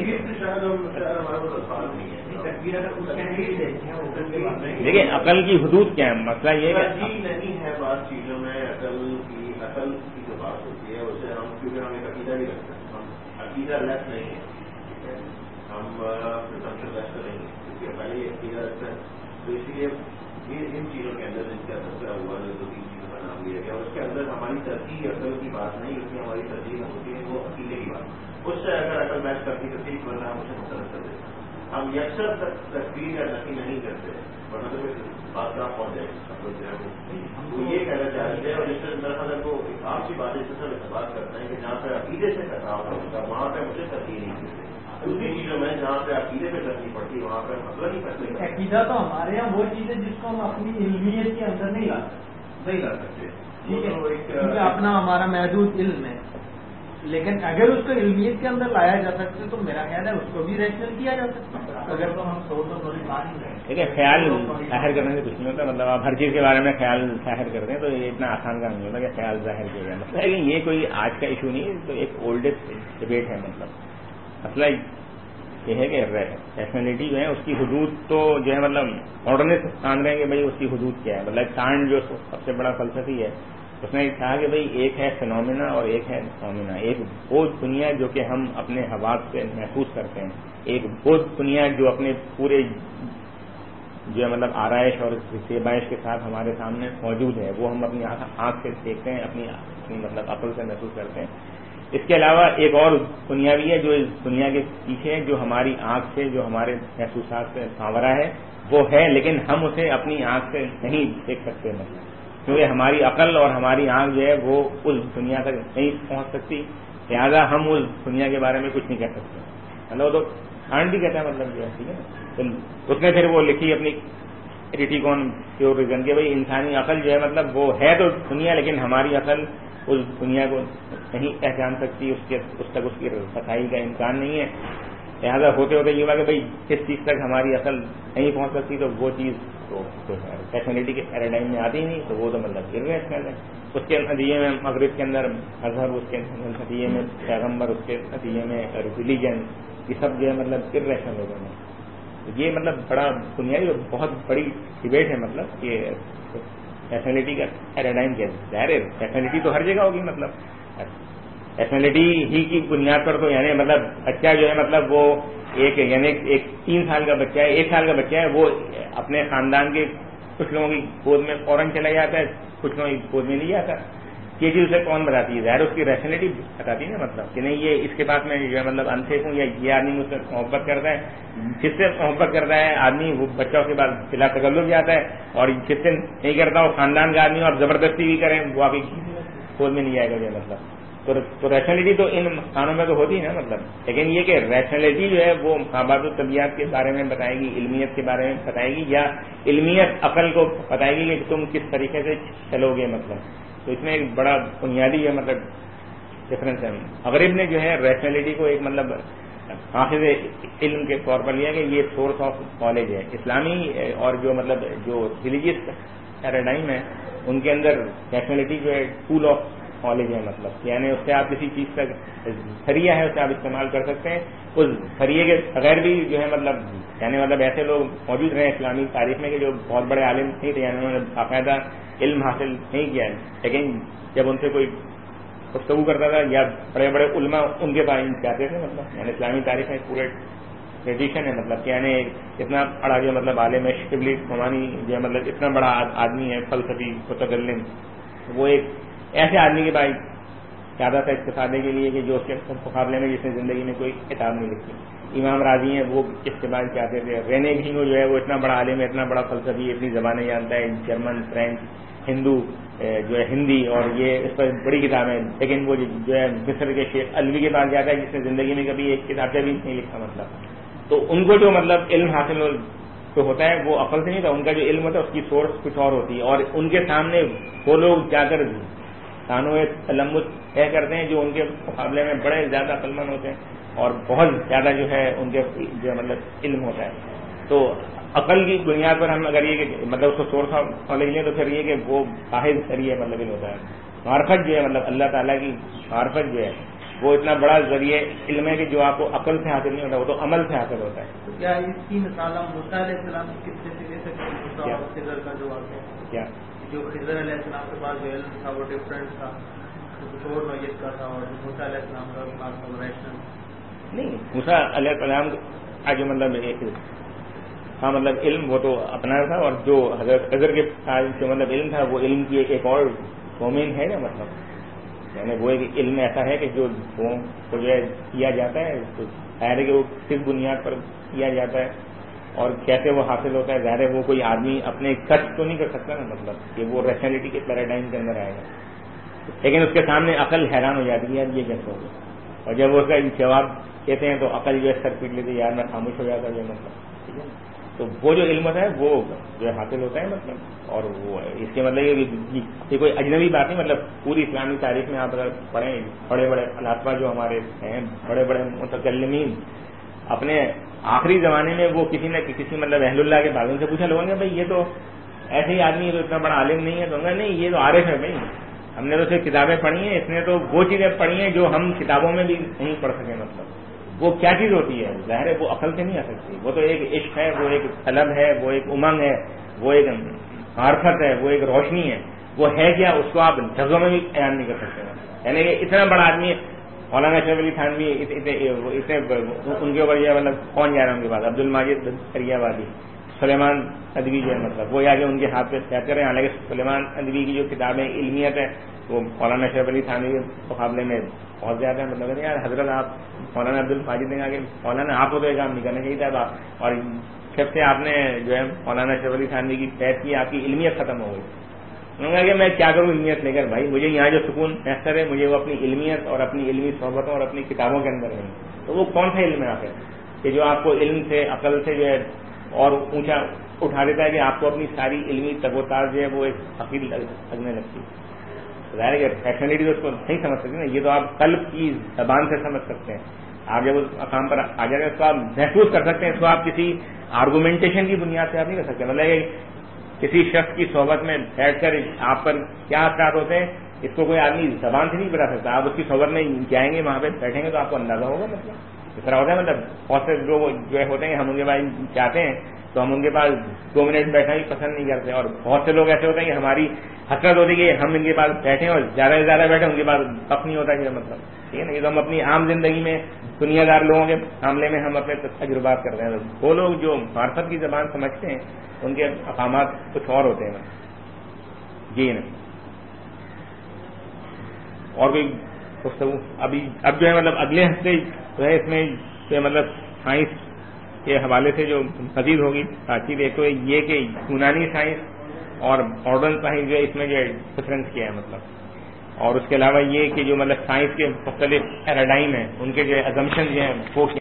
دیکھیے عقل کی حدود کیا ہے؟ مسئلہ یہ نہیں ہے بات چیزوں میں عقل کی جو بات ہوتی ہے اسے ہم کیونکہ ہم ایک عقیدہ بھی رکھتے ہیں. ہم عقیدہ لیس نہیں ہے، ٹھیک ہے، ہم لیس تو نہیں ہے کیونکہ پہلے یہ عقیدہ رکھتے ہیں. تو اس لیے ان چیزوں کے اندر جن کا تذکرہ ہوا جو 2-3 چیزوں کا نام لیا گیا اور اس کے اندر ہماری ترجیح عقل کی بات نہیں ہوتی، ہماری ترجیح ہوتی ہے وہ عقیدے کی بات. اس سے اگر عقل میچ کرتی تو ٹھیک، ورنہ ہم اسے مسترد کر دیتے. ہم یکسر تقریر یا نفی نہیں کرتے ورنہ تو بات خراب پہنچ جائے گی. وہ یہ کہنا چاہ رہے ہیں اور اس سے دراصل وہ آپ کی باتیں سے سب اعتبار کرتے ہیں کہ جہاں پہ عقیدے سے ٹکراؤ ہوتا ہے وہاں پہ مجھے ترجیح نہیں دیتے. دوسری چیزوں میں جہاں پہ عقیدے پہ کرنی پڑتی ہے وہاں پہ مسئلہ نہیں کرتے. عقیدہ تو ہمارے یہاں وہ چیز ہے جس کو ہم اپنی علمیت کے اندر نہیں لا سکتے. ٹھیک ہے، کیونکہ اپنا ہمارا محدود علم ہے. لیکن اگر اس کو علمیت کے اندر لایا جا سکتا ہے تو میرا خیال ہے اس کو بھی ریشنل کیا جا سکتا ہے. اگر تو ہم سوچ تو تھوڑی مان ہی رہے ہیں. دیکھیے خیال ظاہر کرنے سے کچھ نہیں ہوتا. مطلب آپ ہر چیز کے بارے میں خیال ظاہر کرتے ہیں تو یہ اتنا آسان کام نہیں ہوتا کہ خیال ظاہر کیا جائے. مطلب ہے کہ یہ کوئی آج کا ایشو نہیں ہے، تو ایک اولڈسٹ ڈبیٹ ہے. مطلب مسئلہ یہ ہے کہ ریشنلٹی جو ہے اس کی حدود تو جو ہے مطلب ماڈرنسٹ مان رہے ہیں کہ بھائی اس کی حدود کیا ہے. مطلب کانٹ جو سب سے بڑا فلسفی ہے اس نے کہا کہ بھائی ایک ہے فینومینا اور ایک ہے نومینا. ایک وہ دنیا جو کہ ہم اپنے حواس سے محسوس کرتے ہیں, ایک وہ دنیا جو اپنے پورے جو ہے مطلب آرائش اور زیبائش کے ساتھ ہمارے سامنے موجود ہے, وہ ہم اپنی آنکھ سے دیکھتے ہیں, اپنی مطلب عقل سے محسوس کرتے ہیں. اس کے علاوہ ایک اور دنیا بھی ہے جو اس دنیا کے پیچھے ہے, جو ہماری آنکھ سے, جو ہمارے محسوسات سے سانورا ہے, وہ ہے لیکن ہم اسے اپنی آنکھ سے نہیں دیکھ سکتے, مطلب کیونکہ ہماری عقل اور ہماری آنکھ جو ہے وہ اس دنیا تک نہیں پہنچ سکتی, لہٰذا ہم اس دنیا کے بارے میں کچھ نہیں کہہ سکتے. مطلب تو کانٹ بھی کہتا ہے مطلب جو ہے ٹھیک ہے. اس نے پھر وہ لکھی اپنی کریٹیکون پیور ریزن کے بھائی انسانی عقل جو ہے مطلب وہ ہے تو دنیا, لیکن ہماری عقل اس دنیا کو نہیں پہچان سکتی, اس تک اس کی رسائی کا امکان نہیں ہے. لہٰذا ہوتے ہوتے یہ ہوا کہ بھائی جس چیز تک ہماری عقل نہیں پہنچ سکتی تو وہ چیز تو ریشنلٹی کے پیراڈائم میں آتی نہیں, تو وہ تو مطلب irrational ہے. اس کے نتیجے میں مغرب کے اندر مذہب, اس کے نتیجے میں پیغمبر, اس کے نتیجے میں ریلیجن, یہ سب جو ہے مطلب irrational ہو گئے. یہ مطلب بڑا بنیادی اور بہت بڑی ڈبیٹ ہے مطلب کہ ریشنلٹی کا پیراڈائم کیا ہے. ظاہر ہے ریشنلٹی تو ہر جگہ ہوگی, مطلب ریشنلٹی ہی کی بنیاد پر تو یعنی مطلب بچہ جو ہے مطلب وہ ایک یعنی ایک 3 سال کا بچہ ہے, 1 سال کا بچہ ہے, وہ اپنے خاندان کے کچھ لوگوں کی گود میں فوراً چلا جاتا ہے, کچھ لوگوں کی گود میں نہیں جاتا. یہ چیز اسے کون بتاتی ہے؟ ظاہر اس کی ریشنلٹی بتاتی ہے نا, مطلب کہ نہیں یہ اس کے پاس میں جو ہے مطلب انسیف ہوں, یا یہ آدمی مجھ سے محبت کرتا ہے. جس سے محبت کرتا ہے آدمی وہ بچہ اس کے بعد بلا تکلف جاتا ہے, اور جس سے نہیں کرتا وہ خاندان کا آدمی, اور زبردستی بھی کریں وہ آپ کی گود میں نہیں جائے گا جو ہے مطلب. تو ریشنلٹی تو ان خانوں میں تو ہوتی ہے نا مطلب, لیکن یہ کہ ریشنلٹی جو ہے وہ مابعد الطبیعت کے بارے میں بتائے گی, علمیت کے بارے میں بتائے گی, یا علمیت عقل کو بتائے گی کہ تم کس طریقے سے چلو گے مطلب. تو اس میں ایک بڑا بنیادی ہے مطلب ڈفرینس ہے. مغرب نے جو ہے ریشنلٹی کو ایک مطلب حافظ علم کے طور پر لیا کہ یہ سورس آف نالج ہے. اسلامی اور جو مطلب جو ریلیجیس پیراڈائم ہے ان کے اندر ریشنلٹی جو ہے ٹول آف نالج ہے, مطلب یعنی اس سے آپ کسی چیز کا ذریعہ ہے اسے آپ استعمال کر سکتے ہیں. اس ذریعے کے بغیر بھی جو ہے مطلب یعنی مطلب ایسے لوگ موجود رہے اسلامی تاریخ میں کہ جو بہت بڑے عالم نہیں تھے, یعنی انہوں نے باقاعدہ علم حاصل نہیں کیا ہے, لیکن جب ان سے کوئی گفتگو کرتا تھا یا بڑے بڑے علماء ان کے پاس جاتے تھے. مطلب یعنی اسلامی تاریخ میں پورے ٹریڈیشن ہے مطلب کہ یعنی اتنا بڑا جو مطلب عالم ہے شبلی نعمانی جو ہے مطلب اتنا بڑا آدمی ہے فلسفی متکلم, وہ ایک ایسے آدمی کے پاس زیادہ تھا استفادے کے لیے کہ جو اس کے مقابلے میں جس نے زندگی میں کوئی کتاب نہیں لکھی. امام راضی ہیں وہ اس کے بعد چاہتے تھے. رینے گھینگو جو ہے وہ اتنا بڑا عالم ہے, اتنا بڑا فلسفی, اتنی زبانیں جانتا ہے, جرمن, فرینچ, ہندو جو ہے ہندی, اور یہ اس پر بڑی کتاب ہے, لیکن وہ جو ہے مصر کے شیخ الوی کے پاس جاتا ہے جس نے زندگی میں کبھی ایک کتاب سے بھی نہیں لکھا مطلب. تو ان کو جو مطلب علم حاصل جو ہوتا ہے وہ عقل سے نہیں تھا, ان کا جو علم ہوتا ہے اس کی سورس کچھ اور ہوتی ہے, اور ان کے سامنے وہ لوگ جا کر تانوع تلمس طے کرتے ہیں جو ان کے مقابلے میں بڑے زیادہ عقلمند ہوتے ہیں اور بہت زیادہ جو ہے ان کے جو مطلب علم ہوتا ہے. تو عقل کی بنیاد پر ہم اگر یہ کہ مطلب اس کو سورس آف نالج لیں تو پھر یہ کہ وہ واحد ذریعہ مطلب علم ہوتا ہے. معرفت جو ہے مطلب اللہ تعالیٰ کی معرفت جو ہے وہ اتنا بڑا ذریعہ علم ہے کہ جو آپ کو عقل سے حاصل نہیں ہوتا, وہ تو عمل سے حاصل ہوتا ہے. تو کیا اس کی مثال ہم موسیٰ علیہ السلام کی قصے سے لے سکتے ہیں؟ موسیٰ اور خضر کا جو واقعہ ہے, کیا جو خضر علیہ السلام کے پاس جو علم تھا وہ ڈفرینٹ تھا, کچھ اور نوعیت کا تھا, اور موسیٰ علیہ السلام کا پاس تھا ریشنل نہیں. موسیٰ علیہ السلام کا جو مطلب ایک ہاں مطلب علم وہ تو اپنا تھا, اور جو حضرت خضر کے جو مطلب علم تھا وہ علم کی ایک اور ڈومین ہے نا مطلب, یعنی وہ ایک علم ایسا ہے کہ جو کو جو ہے کیا جاتا ہے تو ظاہر ہے کہ وہ کس بنیاد پر کیا جاتا ہے اور کیسے وہ حاصل ہوتا ہے. ظاہر ہے وہ کوئی آدمی اپنے کشف تو نہیں کر سکتا نا مطلب کہ وہ ریشنلٹی کے پیراڈائم کے اندر آئے گا, لیکن اس کے سامنے عقل حیران ہو جاتی ہے یار یہ کیسے ہوگا, اور جب وہ اس کا جواب کہتے ہیں تو عقل جو ہے سر پیٹ لیتی ہے, یار میں خاموش ہو جاتا ہے مطلب. ٹھیک ہے, تو وہ جو علم ہوتا ہے وہ جو ہے حاصل ہوتا ہے مطلب, اور وہ اس کے مطلب یہ کوئی اجنبی بات نہیں. مطلب پوری اسلامی تاریخ میں آپ اگر پڑھیں بڑے بڑے فلاسفہ جو ہمارے ہیں, بڑے بڑے متکلمین, اپنے آخری زمانے میں وہ کسی نہ کسی مطلب اہل اللہ کے بعد ان سے پوچھا لوگوں نے بھائی یہ تو ایسے ہی آدمی ہے تو اتنا بڑا عالم نہیں ہے, تو نہیں یہ تو عارف ہے بھائی, ہم نے تو صرف کتابیں پڑھی ہیں, اس نے تو وہ چیزیں پڑھی ہیں جو ہم کتابوں میں بھی نہیں پڑھ سکے. مطلب وہ کیا چیز ہوتی ہے؟ ظاہر ہے وہ عقل سے نہیں آ سکتی. وہ تو ایک عشق ہے، وہ ایک طلب ہے، وہ ایک امنگ ہے، وہ ایک معرفت ہے، وہ ایک روشنی ہے. وہ ہے کیا، اس کو آپ لفظوں میں بھی بیان نہیں کر سکتے. یعنی کہ اتنا بڑا آدمی مولانا اشرف علی تھانوی، اتنے ان کے اوپر یہ مطلب کون جا رہا ہے ان کے پاس؟ عبد الماجد دریا آبادی، سلیمان ندوی جو ہے مطلب وہ آگے ان کے ہاتھ پہ سیر کریں. حالانکہ سلیمان ندوی کی جو کتابیں علمیت ہے وہ مولانا اشرف علی تھانوی کے مقابلے میں بہت زیادہ ہے. مطلب یار حضرت آپ مولانا عبد الماجد نے کہا کہ مولانا آپ کو تو یہ کام نہیں کرنا چاہیے تھا، اور جب سے آپ نے جو ہے مولانا اشرف علی تھانوی کی بیعت کی آپ کی علمیت ختم ہو گئی. انہوں نے کہا کہ میں کیا کروں علمیت لے کر، بھائی مجھے یہاں جو سکون میسر ہے مجھے وہ اپنی علمیت اور اپنی علمی صحبتوں اور اپنی کتابوں کے اندر ہے. تو وہ کون سا علم ہے آخر کہ جو آپ کو علم سے عقل سے جو ہے اور اونچا اٹھا دیتا ہے کہ آپ کو اپنی ساری علمی تگ و تاز جو ہے وہ ایک عقیل لگنے لگتی ہے. ظاہر ہے کہ فیشنلٹی تو اس کو نہیں سمجھ سکتے نا. یہ تو آپ قلب کی زبان سے سمجھ سکتے ہیں. آپ جب اس مقام پر آ جائیں گے اس کو آپ محسوس کر سکتے ہیں. اس کو آپ کسی آرگومنٹیشن کی بنیاد سے آپ نہیں کر سکتے. مطلب کہ کسی شخص کی صحبت میں بیٹھ کر آپ پر کیا اثرات ہوتے ہیں اس کو کوئی آدمی زبان سے نہیں بتا سکتا. آپ اس کی صحبت میں جائیں گے، وہاں پہ بیٹھیں گے تو آپ کو اندازہ ہوگا. مطلب اس طرح ہوتا ہے. مطلب بہت سے لوگ جو ہوتے ہیں ہم ان کے پاس چاہتے ہیں تو ہم ان کے پاس 2 منٹ بیٹھنا بھی پسند نہیں کرتے، اور بہت سے لوگ ایسے ہوتے ہیں کہ ہماری حسرت ہوتی ہے کہ ہم ان کے پاس بیٹھیں اور زیادہ سے زیادہ بیٹھیں، ان کے پاس وقت نہیں ہوتا ہے. مطلب ٹھیک ہے نا. یہ تو ہم اپنی عام زندگی میں دنیا دار لوگوں کے معاملے میں ہم اپنے تجربات کرتے ہیں. وہ لوگ جو معرفت کی زبان سمجھتے ہیں ان کے مقامات کچھ اور ہوتے ہیں. جی نا. اور کوئی گفتگو اب جو ہے مطلب اگلے ہفتے جو ہے اس میں جو مطلب سائنس کے حوالے سے جو مزید ہوگی بات چیت. ایک تو یہ کہ یونانی سائنس اور ماڈرن سائنس جو ہے اس میں جو ڈفرینس کیا ہے مطلب، اور اس کے علاوہ یہ کہ جو مطلب سائنس کے مختلف پیراڈائم ہیں ان کے جو ازمپشن جو ہیں وہ